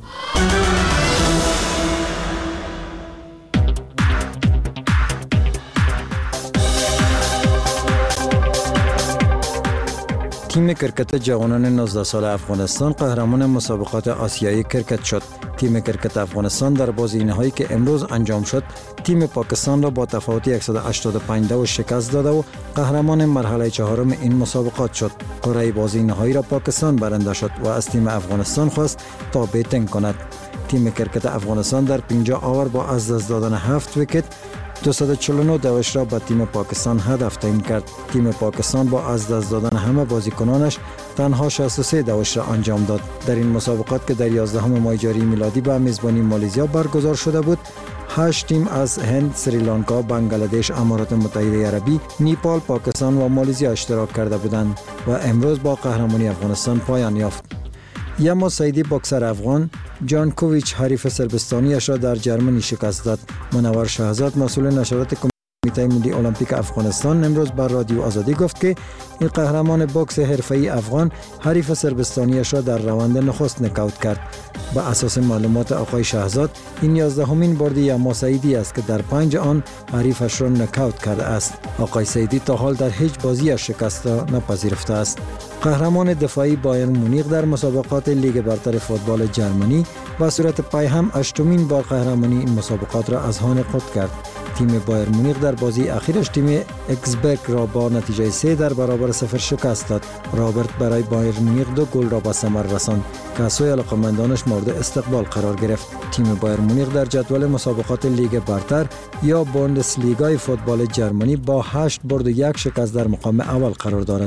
تیم کرکت جوانان 19 سال افغانستان قهرمان مسابقات آسیایی کرکت شد. تیم کرکت افغانستان در بازی‌نهایی که امروز انجام شد، تیم پاکستان را با تفاوت 185 شکست داده و قهرمان مرحله چهارم این مسابقات شد. قرعه بازی‌نهایی را پاکستان برنده شد و از تیم افغانستان خواست تا بیتنگ کند. تیم کرکت افغانستان در 50 آور با از دست دادن 7 ویکت 249 دوش را به تیم پاکستان هدف تعیین کرد. تیم پاکستان با از دست دادن همه بازیکنانش تنها 63 دوش را انجام داد. در این مسابقات که در 11 ماه جاری میلادی به میزبانی مالزیا برگزار شده بود، 8 تیم از هند، سریلانکا، بنگلادش، امارات متحده عربی، نیپال، پاکستان و مالزیا اشتراک کرده بودند و امروز با قهرمانی افغانستان پایان یافت. یما سعیدی باکسر افغان جانکوویچ حریف سربستانیش را در جرمنی شکست داد. منور شهزاد مسئول نشرات کمیته ملی المپیک افغانستان امروز بر رادیو آزادی گفت که این قهرمان بوکس حرفه‌ای افغان حریف سربستانیش را در روند نخست نکاوت کرد. با اساس معلومات آقای شهزاد، این 11مین برد یما سعیدی است که در 5 آن حریفش را نکاوت کرده است. آقای سعیدی تا حال در هیچ بازی شکست نپذیرفته است. قهرمان دفاعی بایرن مونیخ در مسابقات لیگ برتر فوتبال جرمنی با صورت پای هم 8مین بار قهرمانی این مسابقات را از هان خود کرد. تیم بایرن مونیخ در بازی اخیرش تیم اکسبرگ را با نتیجه 3 در برابر 0 شکست داد. رابرت برای بایرن مونیخ 2 گل را به ثمر رساند که از سوی علاقه‌مندانش مورد استقبال قرار گرفت. تیم بایرن مونیخ در جدول مسابقات لیگ برتر یا بوندسلیگای فوتبال جرمنی با 8 برد و 1 شکست در مقام اول قرار دارد.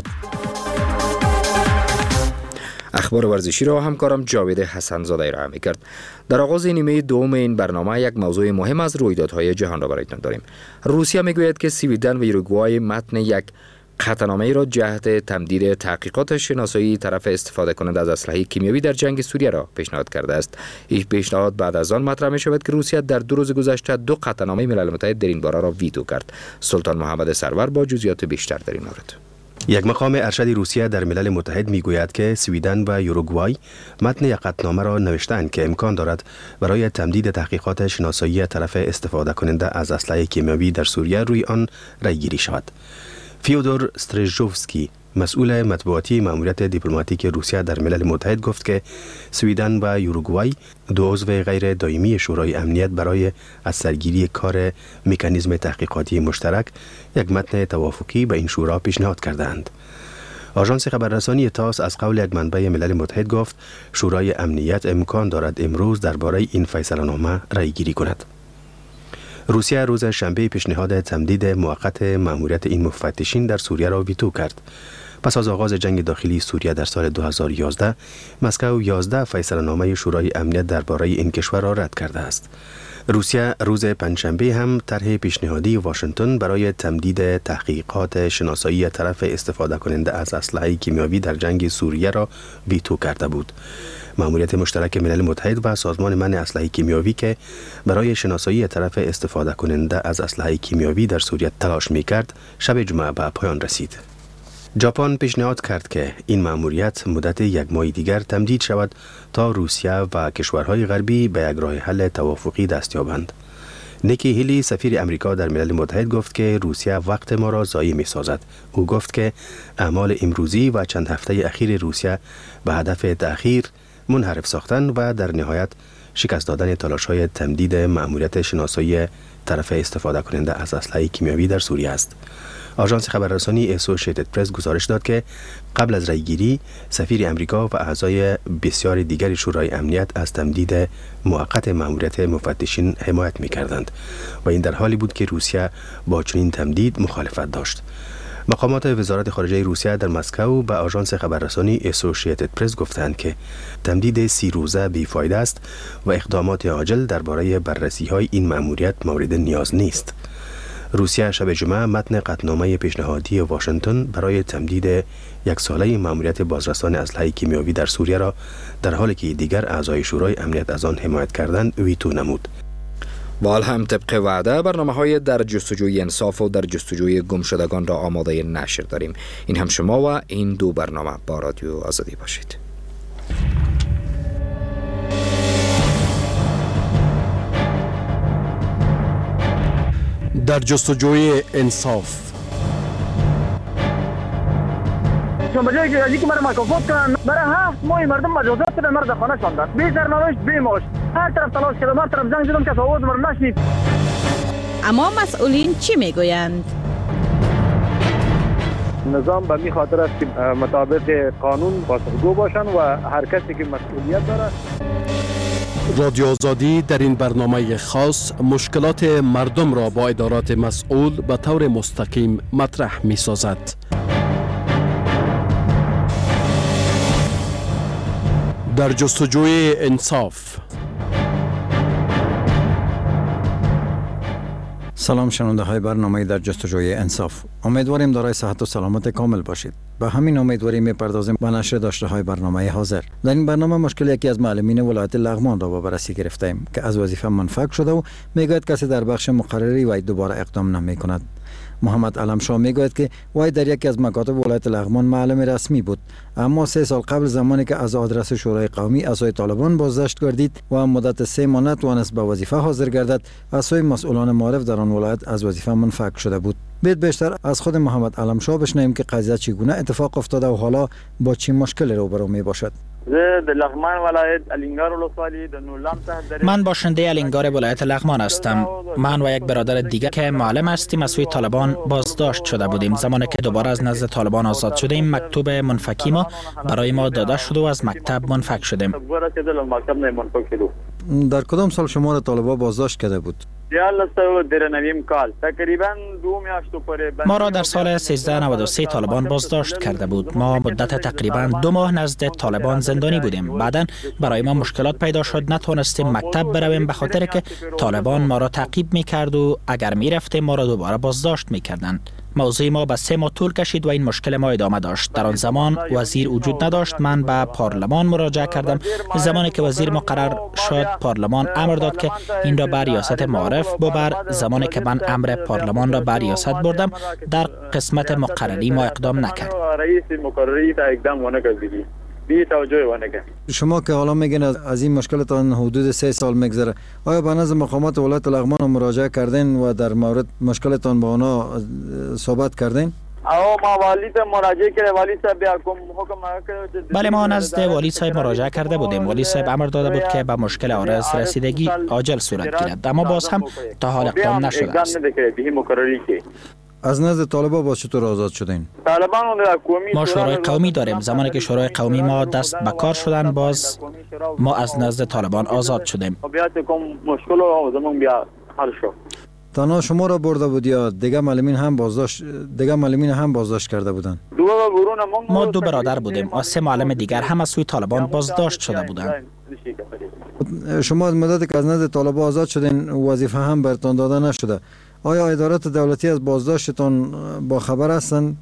اخبار ورزشی را همکارم جاوید حسن‌زاده ارائه می‌کرد. در آغاز نیمه دوم این برنامه یک موضوع مهم از رویدادهای جهان را برایتان داریم. روسیه میگوید که سویدن و اوروگوئه متن یک قطعنامه‌ای را جهت تمدید تحقیقات شناسایی طرف استفاده کننده از اسلحه کیمیایی در جنگ سوریه را پیشنهاد کرده است. این پیشنهاد بعد از آن مطرح می شود که روسیه در 2 روز گذشته 2 قطعنامه ملل متحد در این باره را ویتو کرد. سلطان محمد سرور با جزئیات بیشتر در این مورد. یک مقام ارشد روسیه در ملل متحد میگوید که سویدن و یوروگوای متن یک قطعنامه را نوشتند که امکان دارد برای تمدید تحقیقات شناسایی طرف استفاده کننده از اسلحه کیمیایی در سوریه روی آن رای گیری شود. فیودور استرژوفسکی مسئول مطبوعاتی ماموریت دیپلماتیک روسیه در ملل متحد گفت که سویدن و یوروگوای 2 عضو غیر دائمی شورای امنیت برای از سرگیری کار مکانیزم تحقیقاتی مشترک یک متن توافقی به این شورا پیشنهاد کردند. آژانس خبررسانی تاس از قول یک منبع ملل متحد گفت شورای امنیت امکان دارد امروز درباره این فیصله‌نامه رای گیری کند. روسیه روز شنبه پیشنهاد تمدید موقت مأموریت این مفتشین در سوریه را ویتو کرد. پس از آغاز جنگ داخلی سوریه در سال 2011 مسکو 11 فیصله‌نامه شورای امنیت درباره این کشور را رد کرده است. روسیه روز پنجشنبه هم طرح پیشنهادی واشنگتن برای تمدید تحقیقات شناسایی طرف استفاده کننده از اسلحه کیمیایی در جنگ سوریه را ویتو کرده بود. مأموریت مشترک ملل متحد و سازمان منع اسلحه کیمیایی که برای شناسایی طرف استفاده کننده از اسلحه کیمیایی در سوریه تلاش می‌کرد، شب جمعه به پایان رسید. ژاپن پیشنهاد کرد که این مأموریت مدت 1 ماه دیگر تمدید شود تا روسیه و کشورهای غربی به یک راه حل توافقی دست یابند. نیکی هیلی سفیر امریکا در ملل متحد گفت که روسیه وقت ما را ضایع می‌سازد. او گفت که اعمال امروزی و چند هفته اخیر روسیه به هدف تأخیر، منحرف ساختن و در نهایت شکست دادن تلاش‌های تمدید مأموریت شناسایی طرف استفاده کننده از اسلحه کیمیایی در سوریه است. آژانس خبررسانی اسوسییتد پرس گزارش داد که قبل از رایگیری سفیر امریکا و اعضای بسیار دیگر شورای امنیت از تمدید موقت مأموریت مفتشین حمایت می‌کردند و این در حالی بود که روسیه با چنین تمدید مخالفت داشت. مقامات وزارت خارجه روسیه در مسکو به آژانس خبررسانی اسوسییتد پرس گفتند که تمدید 30 روزه بیفایده است و اقدامات عاجل درباره بررسی‌های این مأموریت مورد نیاز نیست. روسیه شب جمعه متن قطعنامه پیشنهادی واشنگتن برای تمدید 1 ساله مأموریت بازرسان اسلحه کیمیایی در سوریه را در حالی که دیگر اعضای شورای امنیت از آن حمایت کردند ویتو نمود. وال هم طبق وعده برنامه‌های در جستجوی انصاف و در جستجوی گمشدگان را آماده نشر داریم. این هم شما و این 2 برنامه با رادیو آزادی باشید. در جستجوی انصاف. به جایی که ازی که مرا مکافات کنن، برای 7 ماه مردم مجازات شدن، مرا در خانه شاندن، بی سرنوشت بی معاش، هر طرف تلاش کردم، هر طرف زنگ زدم که آواز مرا نشنید. اما مسئولین چی میگویند؟ نظام به می خاطر است که مطابق قانون پاسخگو باشند و هر کسی که مسئولیت داره. رادیو آزادی در این برنامه خاص مشکلات مردم را با ادارات مسئول به طور مستقیم مطرح می سازد. در جستجوی انصاف. سلام شنونده های برنامه در جستجوی انصاف. امیدواریم دارای صحت و سلامت کامل باشید. به همین امیدواری می‌پردازیم به نشر داشته های برنامه حاضر. در این برنامه مشکل یکی از معلمین ولایت لغمان را به بررسی گرفتیم که از وظیفه منفک شده و میگوید کسی در بخش مقرری وی دوباره اقدام نمی‌کند. محمد علمشاه میگوید که وی در یکی از مکاتب ولایت لغمان معلم رسمی بود، اما 3 سال قبل زمانی که از آدرس شورای قومی از سوی طالبان بازداشت گردید و مدت 3 ماه نتوانست به وظیفه حاضر گردد، از سوی مسئولان معرف در آن ولایت از وظیفه منفک شده بود. بیشتر از خود محمد علمشاه بشنویم که قضیه چگونه اتفاق افتاده و حالا با چه مشکلی روبرو می باشد. من باشنده الینگار ولایت لغمان هستم. من و یک برادر دیگر که معلم هستیم از سوی طالبان بازداشت شده بودیم. زمانی که دوباره از نزد طالبان آزاد شدیم، مکتوب منفکی ما برای ما داده شد و از مکتب منفک شدیم. در کدام سال شما را طالبان بازداشت کرده بود؟ ما را در سال 1393 طالبان بازداشت کرده بود. ما مدت تقریبا 2 ماه نزد طالبان زندانی بودیم. بعداً برای ما مشکلات پیدا شد، نتوانستیم مکتب برویم به خاطر که طالبان ما را تعقیب می‌کرد و اگر می‌رفتیم ما را دوباره بازداشت می‌کردند. موضوع ما به 3 ماه طول کشید و این مشکل ما ادامه داشت. در آن زمان وزیر وجود نداشت. من به پارلمان مراجعه کردم. زمانی که وزیر مقرر شد پارلمان امر داد که این را به ریاست معارف ببر. زمانی که من امر پارلمان را به ریاست بردم در قسمت مقرری ما اقدام نکرد. رئیس مقرری تا اقدام نکردی. بی توجه نکرد. شما که حالا میگین از این مشکلتان حدود 3 سال میگذره، آیا به نظر مقامات ولایت لغمان مراجعه کردین و در مورد مشکلتان با آنها صحبت کردین؟ ما والی ته مراجعه کردیم. والی صاحب حکم بله، ما نزد والی صاحب مراجعه کرده بودیم. والی صاحب امر داده بود که به مشکل عارض رسیدگی عاجل صورت گیرد، اما باز هم تا حال اقدام نشده است. از نزد طالبان با چطور آزاد شدین؟ ما شورای قومی داریم. زمانی که شورای قومی ما دست به کار شدن باز ما از نزد طالبان آزاد شدیم. تنها شما را برده بود یا دیگه معلمین هم بازداشت کرده بودند؟ ما 2 برادر بودیم و 3 معلم دیگر هم از سوی طالبان بازداشت شده بودند. شما از مدتی که از نزد طالبان آزاد شدین وظیفه هم برتان داده نشده، آیا ادارات دولتی از بازداشتتان با خبر هستند؟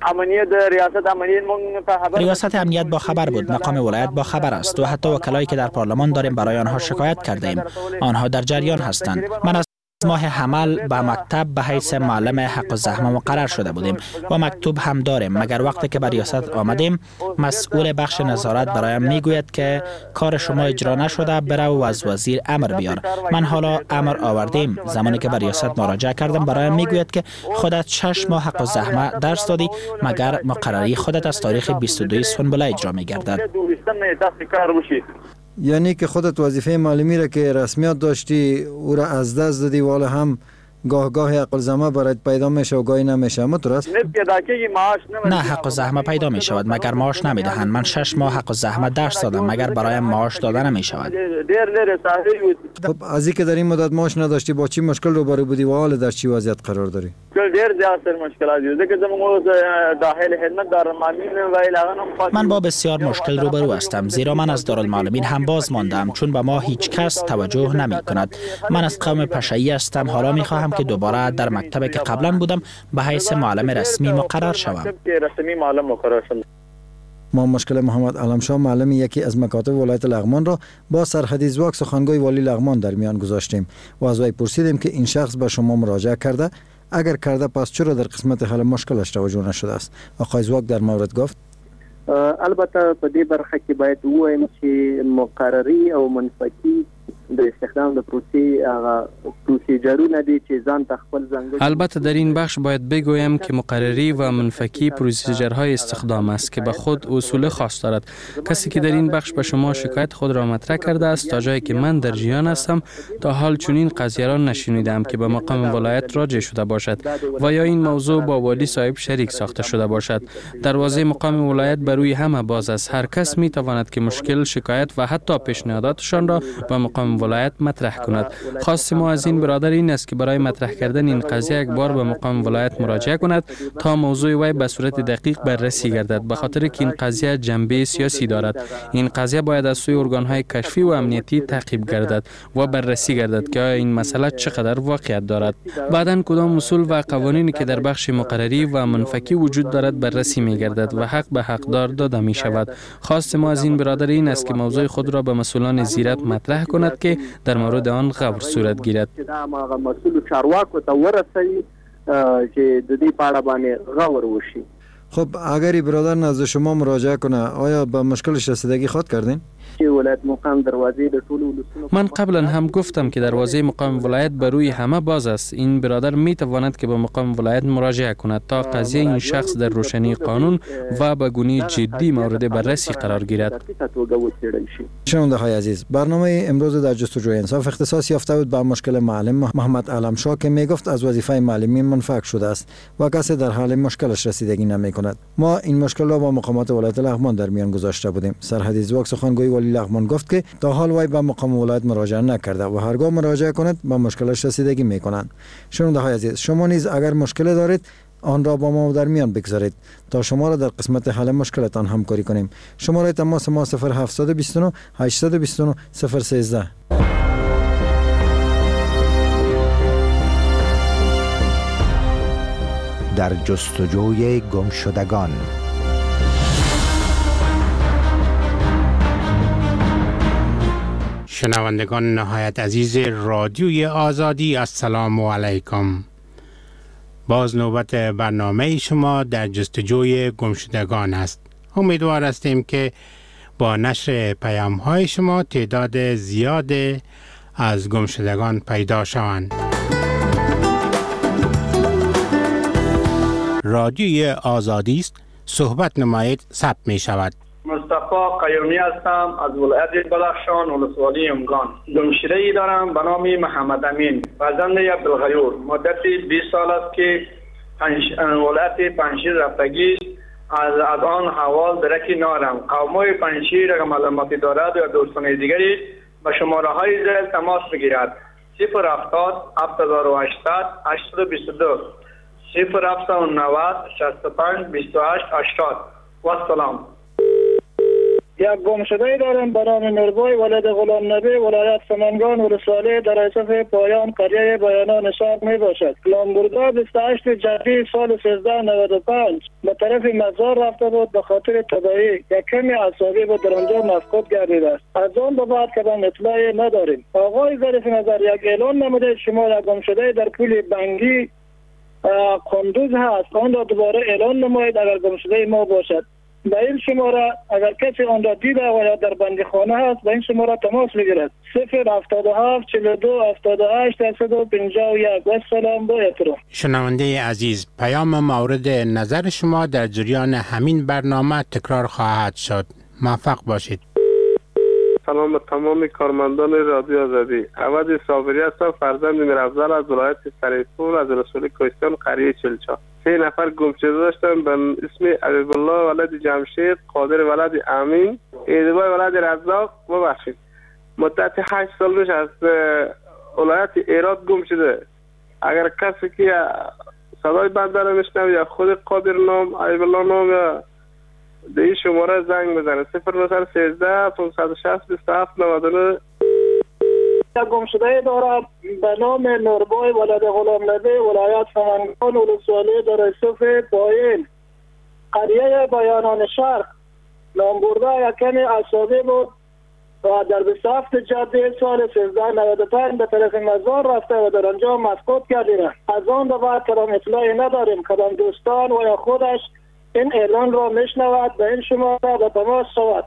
ریاست امنیت با خبر بود، مقام ولایت با خبر است و حتی وکلایی که در پارلمان داریم برای آنها شکایت کرده ایم. آنها در جریان هستند. من از ماه حمل به مکتب به حیث معلم حق الزحمه مقرر شده بودیم و مکتوب هم داریم، مگر وقتی که به ریاست آمدیم مسئول بخش نظارت برایم میگوید که کار شما اجرا نشده، بره و از وزیر امر بیار. من حالا امر آوردیم. زمانی که به ریاست مراجعه کردم برایم میگوید که خودت 6 ماه حق الزحمه درس دادی، مگر مقرری خودت از تاریخ 22 سنبله اجرا میگردد. یعنی که خودت وظیفه معلمی را که رسمیت داشتی او را از دست دادی و حالا هم گاه حق الزحمه برات پیدا میشه و گاهی نمیشه، اما درست؟ نه، حق الزحمه پیدا می شود مگر معاش نمیدهند. من 6 ماه حق الزحمه درس دادم مگر برایم معاش داده نمی شود. خب از اینکه در این مدت معاش نداشتی با چی مشکل روبرو بودی و حال در چی وضعیت قرار داری؟ من با بسیار مشکل روبرو هستم، زیرا من از دارالمعلمین هم باز ماندم چون به ما هیچ کس توجه نمی کند. من از قوم پشه‌ای هستم. حالا می خواهم که دوباره در مکتبی که قبلا بودم به حیث معلم رسمی مقرر شوم. ما مشکل محمد علمشاه معلم یکی از مکاتب ولایت لغمان را با سرحدی زواک سخنگوی والی لغمان در میان گذاشتیم و از وی پرسیدیم که این شخص به شما مراجعه کرده؟ اگر کرده پس چرا در قسمت حل مشکلش توجه نشده است؟ آقای زواک در مورد گفت البته په دې برخه کې باید ووایم چې مقرری او منفکی د استخدام د پروسیجرونه دي چې ځان تخپل ځانګړي. البته در این بخش باید بگویم که مقرری و منفکی پروسیجرهای استخدام است که به خود اصول خاص دارد. کسی که در این بخش به شما شکایت خود را مطرح کرده است تا جایی که من در جریان هستم تا حال چنین قضیه را نشنیدم که به مقام ولایت راجع شده باشد و یا این موضوع با والی صاحب شریک ساخته شده باشد. دروازه مقام ولایت روی همه باز است. هر کس می تواند که مشکل، شکایت و حتی پیشنهاداتشان را به مقام ولایت مطرح کند. خواست ما از این برادر این است که برای مطرح کردن این قضیه یک بار به مقام ولایت مراجعه کند تا موضوع وی به صورت دقیق بررسی گردد، به خاطر که این قضیه جنبه سیاسی دارد. این قضیه باید از سوی ارگان‌های کشفی و امنیتی تعقیب گردد و بررسی گردد که آیا این مسئله چقدر واقعیت دارد. بعداً کدام اصول و قوانینی که در بخش مقرری و منفکی وجود دارد بررسی می گردد و حق به حقدار داده می شود. خواست ما از این برادر این است که موضوع خود را به مسئولان زیرت مطرح کند که در مورد آن غور صورت گیرد. مسئول چارواکو ته ورسوي چې د دې په اړه باندې غور وشي. خب اگر برادر نزد شما مراجعه کنه آیا به مشکلش رسیدگی خود کردین؟ من قبلا هم گفتم که دروازه مقام ولایت بر روی همه باز است. این برادر می تواند که به مقام ولایت مراجعه کند تا قضیه این شخص در روشنی قانون و به گونه جدی مورد بررسی قرار گیرد. شنونده های عزیز، برنامه امروز در جستجوی انصاف اختصاص یافته بود به مشکل معلم محمد علمشاه که می گفت از وظیفه معلمی منفک شده است و کسی در حال مشکلش رسیدگی نمی کند. ما این مشکل را با مقامات ولایت لغمان در میان گذاشته بودیم. سرحدی زواک سخنگوی والی لغمان گفت که تا حال وی به مقام ولایت مراجعه نکرده و هرگاه مراجعه کند به مشکلش رسیدگی میکنند. شنونده های عزیز، شما نیز اگر مشکل دارید آن را با ما در میان بگذارید تا شما را در قسمت حل مشکلتان همکاری کنیم. شماره تماس ما 0729 829 013. در جستجوی گمشدگان. شنوندگان نهایت عزیز رادیوی آزادی، السلام علیکم. باز نوبت برنامه شما در جستجوی گمشدگان است. امیدوار هستیم که با نشر پیام های شما تعداد زیاد از گمشدگان پیدا شوند. رادیوی آزادی است، صحبت نمایید ثبت می شود. مصطفی قیومی هستم از ولایت بدخشان ولسوالی امگان. گمشده‌ای دارم به نام محمد امین، فرزند عبدالغیور. مدت 20 سال است که ولایت پنجشیر رفتگی است. از آن حوال درکی نارم. قومای پنجشیر اگر معلوماتی دارد یا دوستان دیگری به شماره های زیر تماس بگیرد. 070 7800 822 0790 65 28 80. و السلام. یک گمشده دارم به نام نوربای ولد غلام نبی، ولایت سمنگان ولسوالی در اصف پایان قریه بیانان شهر می باشد. لامبوردا 28 جدی سال 1395 به طرف مزار رفته بود به خاطر تداعی. یک کمی عصابی بود، در آنجا مفقود گردیده است. از آن به بعد کدام اطلاعی نداریم. آقای ظریف نظر یک اعلان نموده شما یک گمشده در پول بنگی قندوز هست، آن را دوباره اعلان نمایید اگر گمشده ما باشد. به این شماره اگر کسی آن را دیده و یا در بندی خانه هست به این شماره تماس بگیرد. 077 42 78 151. و السلام با احترام. شنونده عزیز، پیام مورد نظر شما در جریان همین برنامه تکرار خواهد شد. موفق باشید. سلام به تمام کارمندان رادیو آزادی. عوض صابری هستم، فرزند میرافضل از ولایت سریپور از رسول کوهستان قریه چلچا. 3 نفر گمشده داشتم به اسم حبیب الله ولد جمشید، قادر ولد امین، ایدبای ولد رزاق. ببخشید مدت 8 سال میشه از ولایت ایراد گمشده. اگر کسی که صدای بنده را میشنوه یا خود قادر نام، حبیب الله نام یا به این شماره زنگ بزنه. 0913 560 27 99. گمشده دارم به نام نوربای ولد غلام نبی، ولایت سمنگان ولسوالی در اصف پایین قریه بیانان شرق. لامبوردا یک کمی عصابی بود و در 27 جدی سال 1395 به طرف مزار رفته و در آنجا مفقود گردیده. از آن به بعد کدام اطلاعی نداریم. کدام دوستان و یا خودش این اعلان را میشنود به این شماره به تماس شود.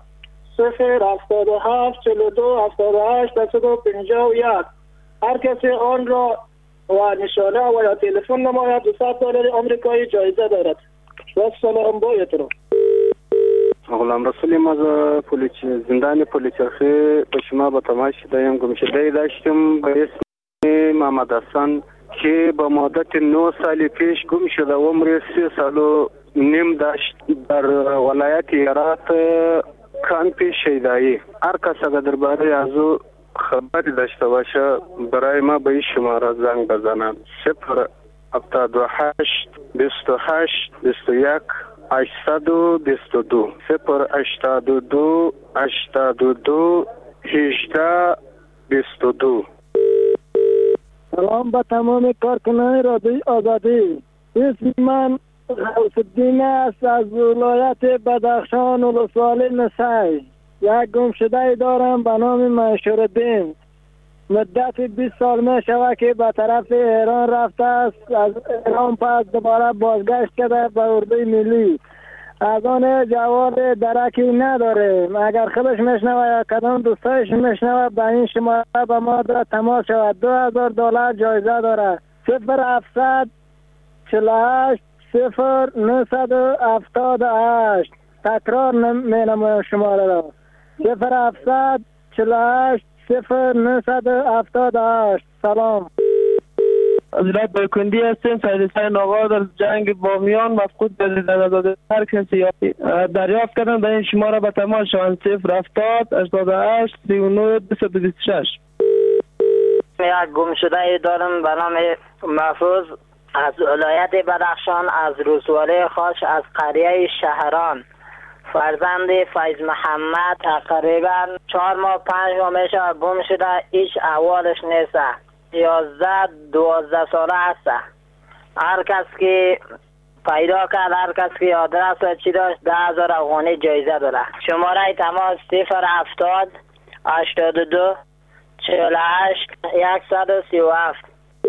077 42 78 151. هر کسی آن را و نشانه و یا تلفن نماید $200 آمریکایی جایزه دارد. و السلام با احترام. غلام رسول ما زندان پلیچرخی به شما به تماس دایم گمشده داشتم به اسم محمد حسن که به مدت 9 سال پیش گم شده و عمر 3 سال و نیم داشت در ولایت هرات کانپی شیدایی. هر کس اگر درباره از او خبری داشته باشه برای ما به این شماره زنگ بزنند. 078 28 21 822 082 82 18 22. سلام به تمام کارکنان رادیوی آزادی. اسم من غوث الدین است از ولایت بدخشان ولسوالی نسای. یک گمشده دارم به نام منشور الدین. مدت 20 سال می شود که به طرف ایران رفته است. از ایران پس دوباره بازگشت کرده به اردوی ملی. از آن جواب درکی نداره. اگر خودش میشنوه یا کدام دوستایش میشنوه به این شماره به ما تماس شود. $2000 جایزه داره. 0700 48 0978. تکرار می نمایم شماره را. 0700 48 0978. سلام. از ولایت بایکندی هستیم. سید حسین آقا در جنگ بامیان مفقود گردیدند. از هر کسی دریافت کردن به این شماره به تماس شوند. 070 88 39 226. یک گمشده دارم به نام محفوظ از ولایت بدخشان از رسوالی خاش از قریه شهران. فرزند فیض محمد تقریبا 4 ماه 5 ماه میشه گم شده. هیچ احوالش نیست. 11 12 ساله است. هر کس که پیدا کرد. هر کس که آدرس و چی داشت 10,000 افغانی جایزه داره. شماره تماس 070 82 48 137.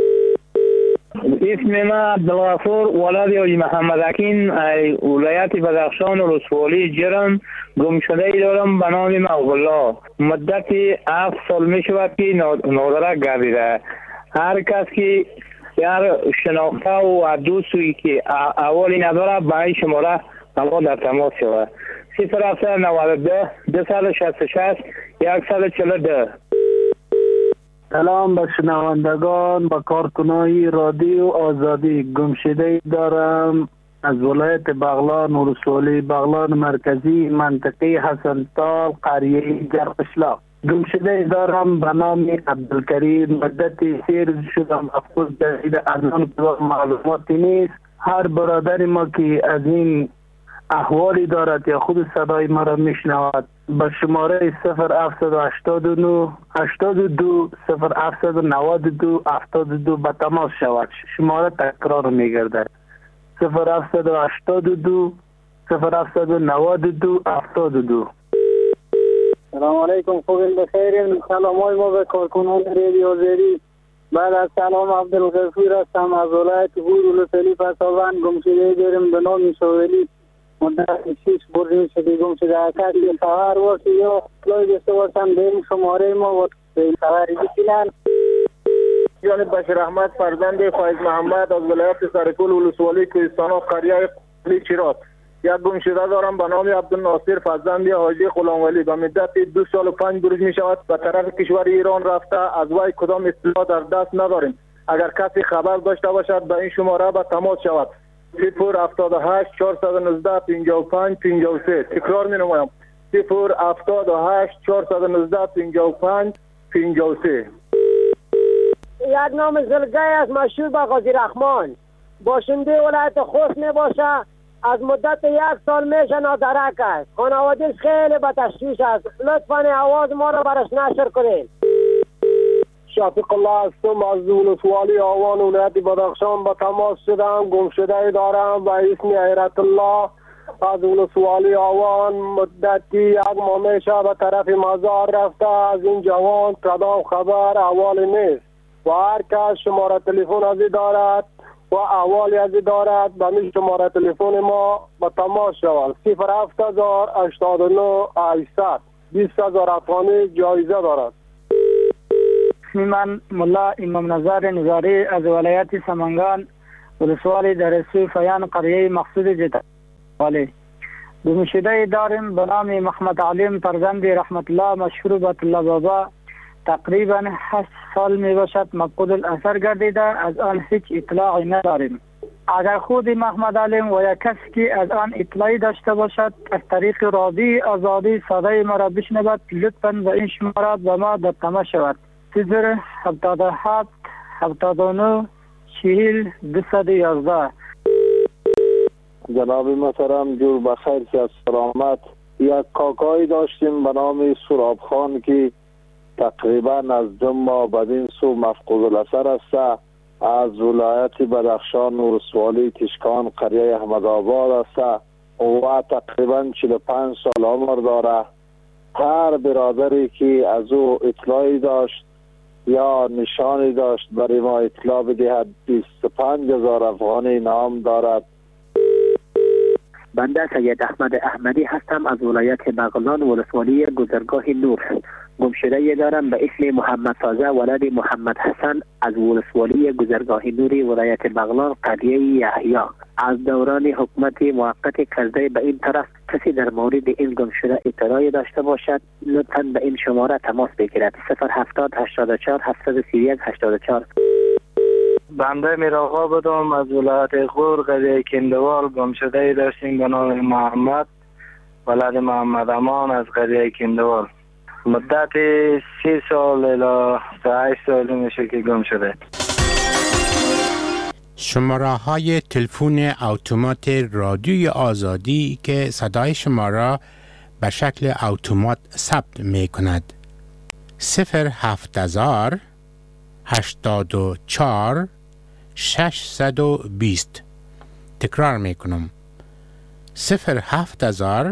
اسم من عبدالغفور ولد حاجی محمد اکین ولایت بدخشان ولسوالی جرم. گم شده ای دارم به نام مغلا. مدت 7 سال می شود که نادرک گردیده. هر کس که یار شناخته و دوستی که اولی نداره به این شماره الان در تماس شود. 0792 266 142. سلام به شنوندگان، به کارکنای رادیو آزادی. گمشده دارم از ولایت بغلان ولسوالی بغلان مرکزی منطقه حسنطال قریه گرقشلا. گمشده دارم به نام عبدالکریم. مدت 3 روز شدم افسوس جدید از آن معلوماتی نیست. هر برادر ما که از این احوالی دارد یا خود صدای ما را میشنود به شماره 0789 82 0792 72 به تماس شود. شماره تکرار میگردد 0782 0792 72. سلام علیکم، خوبین بخیرین. سلام های ما به کارکنان رادیو آزادی. بعد از سلام عبدالغفور هستم از ولایت غور ولسوالی پسابند. گمشده داریم به نام شاولی. مدت 6 برج میشه که گمشده اکد این خبر باشه یا اطلاعی داشته باشن به این شماره ما و به این خبری بکنن. جانب بشیر احمد فرزند فایز محمد از ولایت سرکول ولسوالی کوهستان و قریه چیرات. یک گمشده دارم به نام عبدالناصر فرزند حاجی غلامولی. به مدت 2 سال و 5 روز می شود به طرف کشور ایران رفته. از وی کدام اطلاع در دست نداریم. اگر کسی خبر داشته باشد به این شماره به تماس شود 078 419 55 53. تکرار می نمایم 078 419 55 53. یک نام زلگه است مشهور به قاضی رحمان. باشنده ولایت خوست می باشه. از مدت 1 سال میشه نادرک است. خانوادهش خیلی به تشویش است. لطفاً آواز ما را برش نشر کنید. شفیق الله هستم از ولسوالی آوان ولایت بدخشان به تماس شدم. گمشده دارم به اسم حیرت الله از ولسوالی آوان. مدتی 1 ماه میشه به طرف مزار رفته. از این جوان کدام خبر احوال نیست و هر کس شماره تلفن ازی دارد و احوالی ازی دارد به این شماره تلفن ما به تماس شود 07089 800 20000 افغانی جایزه دارد. اسم من ملا امام نظر نظاری از ولایت سمنگان ولسوالی در سوی فیان قریه مقصود جتوالی. گمشده داریم به نام محمد علیم فرزند رحمت الله مشهور به طلا بابا. تقریبا 8 سال می باشد مفقود الاثر گردیده. از آن هیچ اطلاعی نداریم. اگر خود محمد علیم و یا کسی که از آن اطلاعی داشته باشد از طریق رادیو آزادی صدای ما را بشنود لطفاً به این شماره به ما در تماس شود 077 79 40 211. جناب محترم جور بخیر که از سلامت. یک کاکایی داشتیم به نام سراب خان که تقریبا از 2 ماه بدین سو مفقود الاثر است. از ولایت بدخشان ولسوالی کشکان قریه احمد آباد است و تقریبا 45 سال عمر داره. هر برادری که از او اطلاعی داشت یا نشانی داشت برای ما اطلاع بدهد 25,000 افغانی نام دارد. بنده سید احمد احمدی هستم از ولایت بغلان ولسوالی گذرگاه نور. گمشده دارم به اسم محمد تازه ولد محمد حسن از ولسوالی گذرگاه نوری ولایت بغلان قریه یحیی. از دوران حکومت موقت کرده به این طرف کسی در مورد این گمشده اطلاعی داشته باشد لطفاً به این شماره تماس بگیرد 070 84 731 84. بنده میراقا بدم از ولایت غور قریه کندوال. گمشده داشتیم به نام محمد ولد محمد امان از قریه کندوال. مدت 3 سال الی 8 سال میشه که گم شده. شماره های تلفن اتومات رادیوی آزادی که صدای شما را به شکل اتومات ثبت می کند 07000 84 620. تکرار میکنم 07000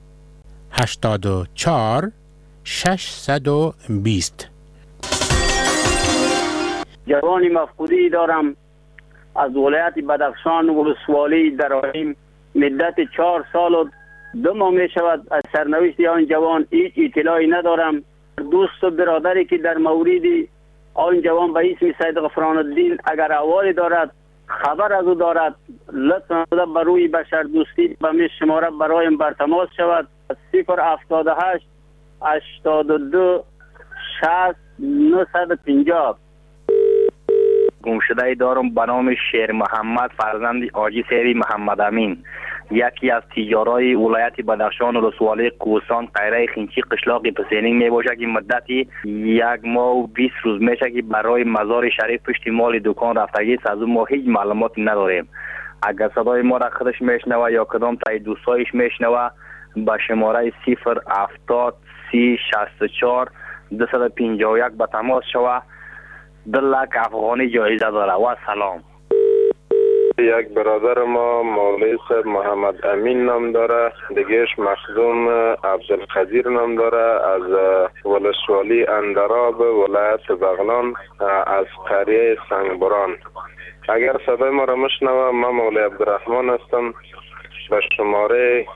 84 620. جوانی مفقودی دارم از ولایت بدخشان ولسوالی دراهم. مدت 4 سال و 2 ماه می شود از سرنوشت آن جوان هیچ اطلاعی ندارم. دوست و برادری که در مورد آن جوان به اسم سید غفران الدین اگر احوالی دارد خبر از او دارد لطفا بر روی بشر دوستی به می شماره برایم بر تماس شود 078 82 60 950. گمشده دارم به نام شیر محمد فرزند حاجی سیری محمد امین، یکی از تجارای ولایت بدخشان و رسوالی کوهستان قیره خینچی قشلاق پسینینگ می باشد که مدتی 1 ماه و 20 روز میشه که برای مزار شریف پشت مال دکان رفتگی از اون ما هیچ معلوماتی نداریم. اگر صدای ما را خودش میشنوه یا کدام تای دوستایش میشنوه به شماره 070 30 64 251 به تماس شوه. 2 لک افغانی جایزه داره و سلام. یک برادر ما مولوی صاحب محمد امین نام داره، دیگهش مخدوم عبدالقدیر نام داره، از ولسوالی اندراب ولایت بغلان از قریه سنگبران. اگر صدای ما را مشنوه من مولوی عبدالرحمن هستم. به شماره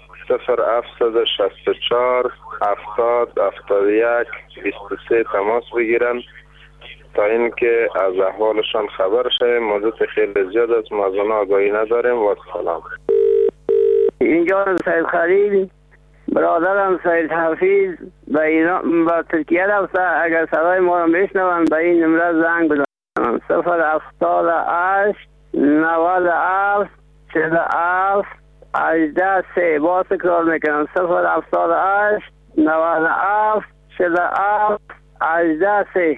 0764 70 71 23 تماس بگیرن تا اینکه از احوالشان خبر شد. مدت خیلی زیاد است، ما از آنها آگاهی نداریم. و سلام. اینجا سید خلیل برادرم سید حفیظ به ترکیه رفته. اگر صدای ما را میشنون به این نمره زنگ بزنم 078 97 47 83. باز تکرار میکنم 078 97 47 83.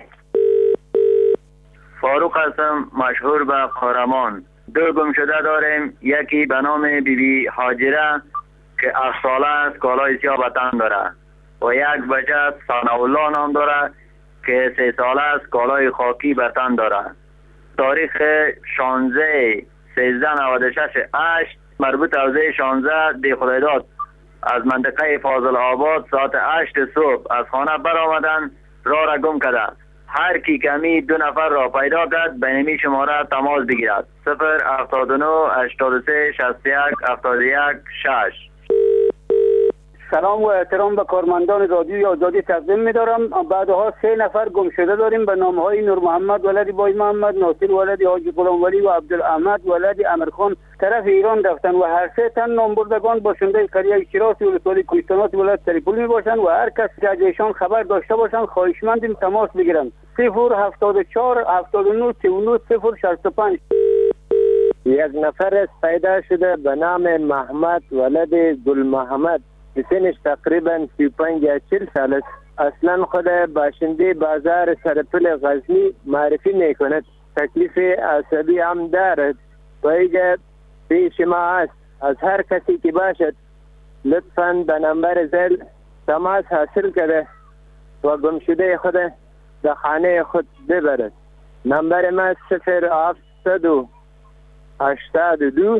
فاروق هستم، مشهور به قهرمان. 2 گمشده داریم، یکی به نام بیبی هاجره که 7 ساله است، کالای سیاه به تن داره، و یک بچه ثناءالله نام داره که 3 ساله است، کالای خاکی به تن داره. تاریخ 16 13 96 8 مربوط حوزه 16 دی خدایداد از منطقه فاضل آباد ساعت 8 صبح از خانه برآمدن، راه را گم کرده. هر کی کمی 2 نفر را پیدا کرد به نمی شماره تماس بگیرد 079 83 61 71 6. سلام و احترام به کارمندان رادیوی آزادی تقدیم می‌دارم. بعدها 3 نفر گم شده داریم به نام‌های نور محمد ولد بای محمد، ناصر ولد حاجی غلامولی و عبدالاحمد ولد امیرخان طرف ایران رفتن و هر 3 تن نامبردگان باشنده قریه شیراز ولسوالی کوهستانات ولایت سریپول میباشند و هر کس که از ایشان خبر داشته باشند خواهشمندیم تماس بگیرند 074 79 39 065. یک نفر پیدا شده به نام محمد ولد گل محمد، سنش تقریبا 35 یا 40 سال است. اصلا خود باشنده بازار سرپل غزنی معرفی میکند. تکلیف عصبی هم دارد و اینجا پیش ما است. از هر کسی که باشد لطفاً به نمبر زل تماس حاصل کرده و گمشده خود به خانه خود ببرد. نمبر ما 082 82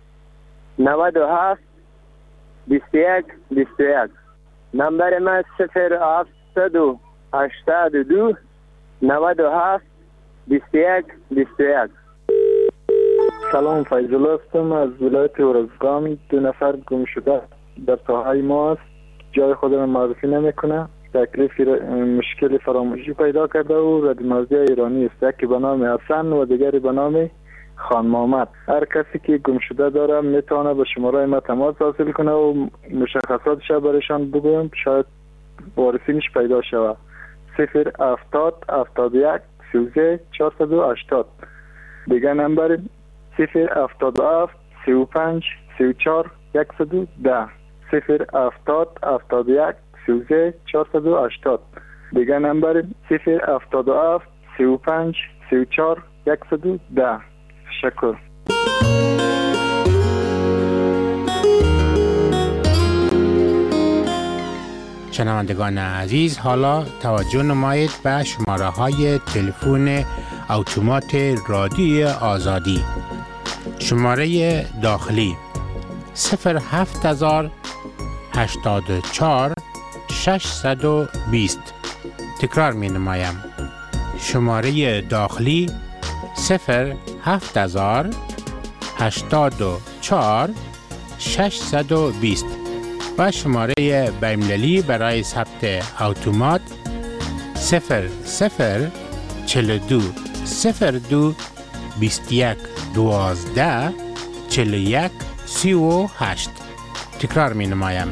97 21 21. نمبر ما 082 82 97 21 21. سلام، فیض الله هستم از ولایت ارزگان. 2 نفر گم شده در ساحه ما است. جای خود را معرفی نمیکنه. تکلیف مشکل فراموشی پیدا کرده و ردمردی ایرانی است. یکی به نام حسن و دیگری به نام خان محمد. هر کسی که گم شده داره میتونه به شماره ما تماس حاصل کنه و مشخصاتش برایشان بگویم، شاید وارثینش پیدا شود. 070 71 33 480. دیگه نمبر 077 35 34 110. 070 71 33 480. دیگه نمبر 077 35 34 110. شکر. شنوندگان عزیز، حالا توجه نمایید به شماره های تلفن اتومات رادیوی آزادی شماره داخلی 07084 620. تکرار می نمایم. شماره داخلی 07084 620 و شماره بین‌المللی برای ثبت اتومات 0042 02 21 12 41 38. تکرار می نمایم.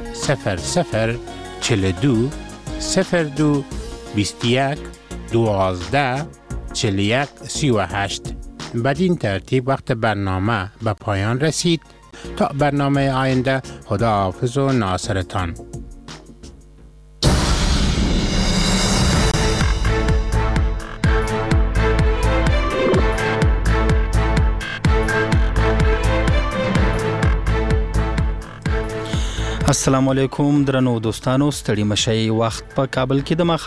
0042 02 21 12 41 38. بدین ترتیب وقت برنامه به پایان رسید. تا برنامه آینده، خداحافظ و ناصرتان. السلام علیکم درنو دوستانو، ستړي مشئ. وخت په کابل کې د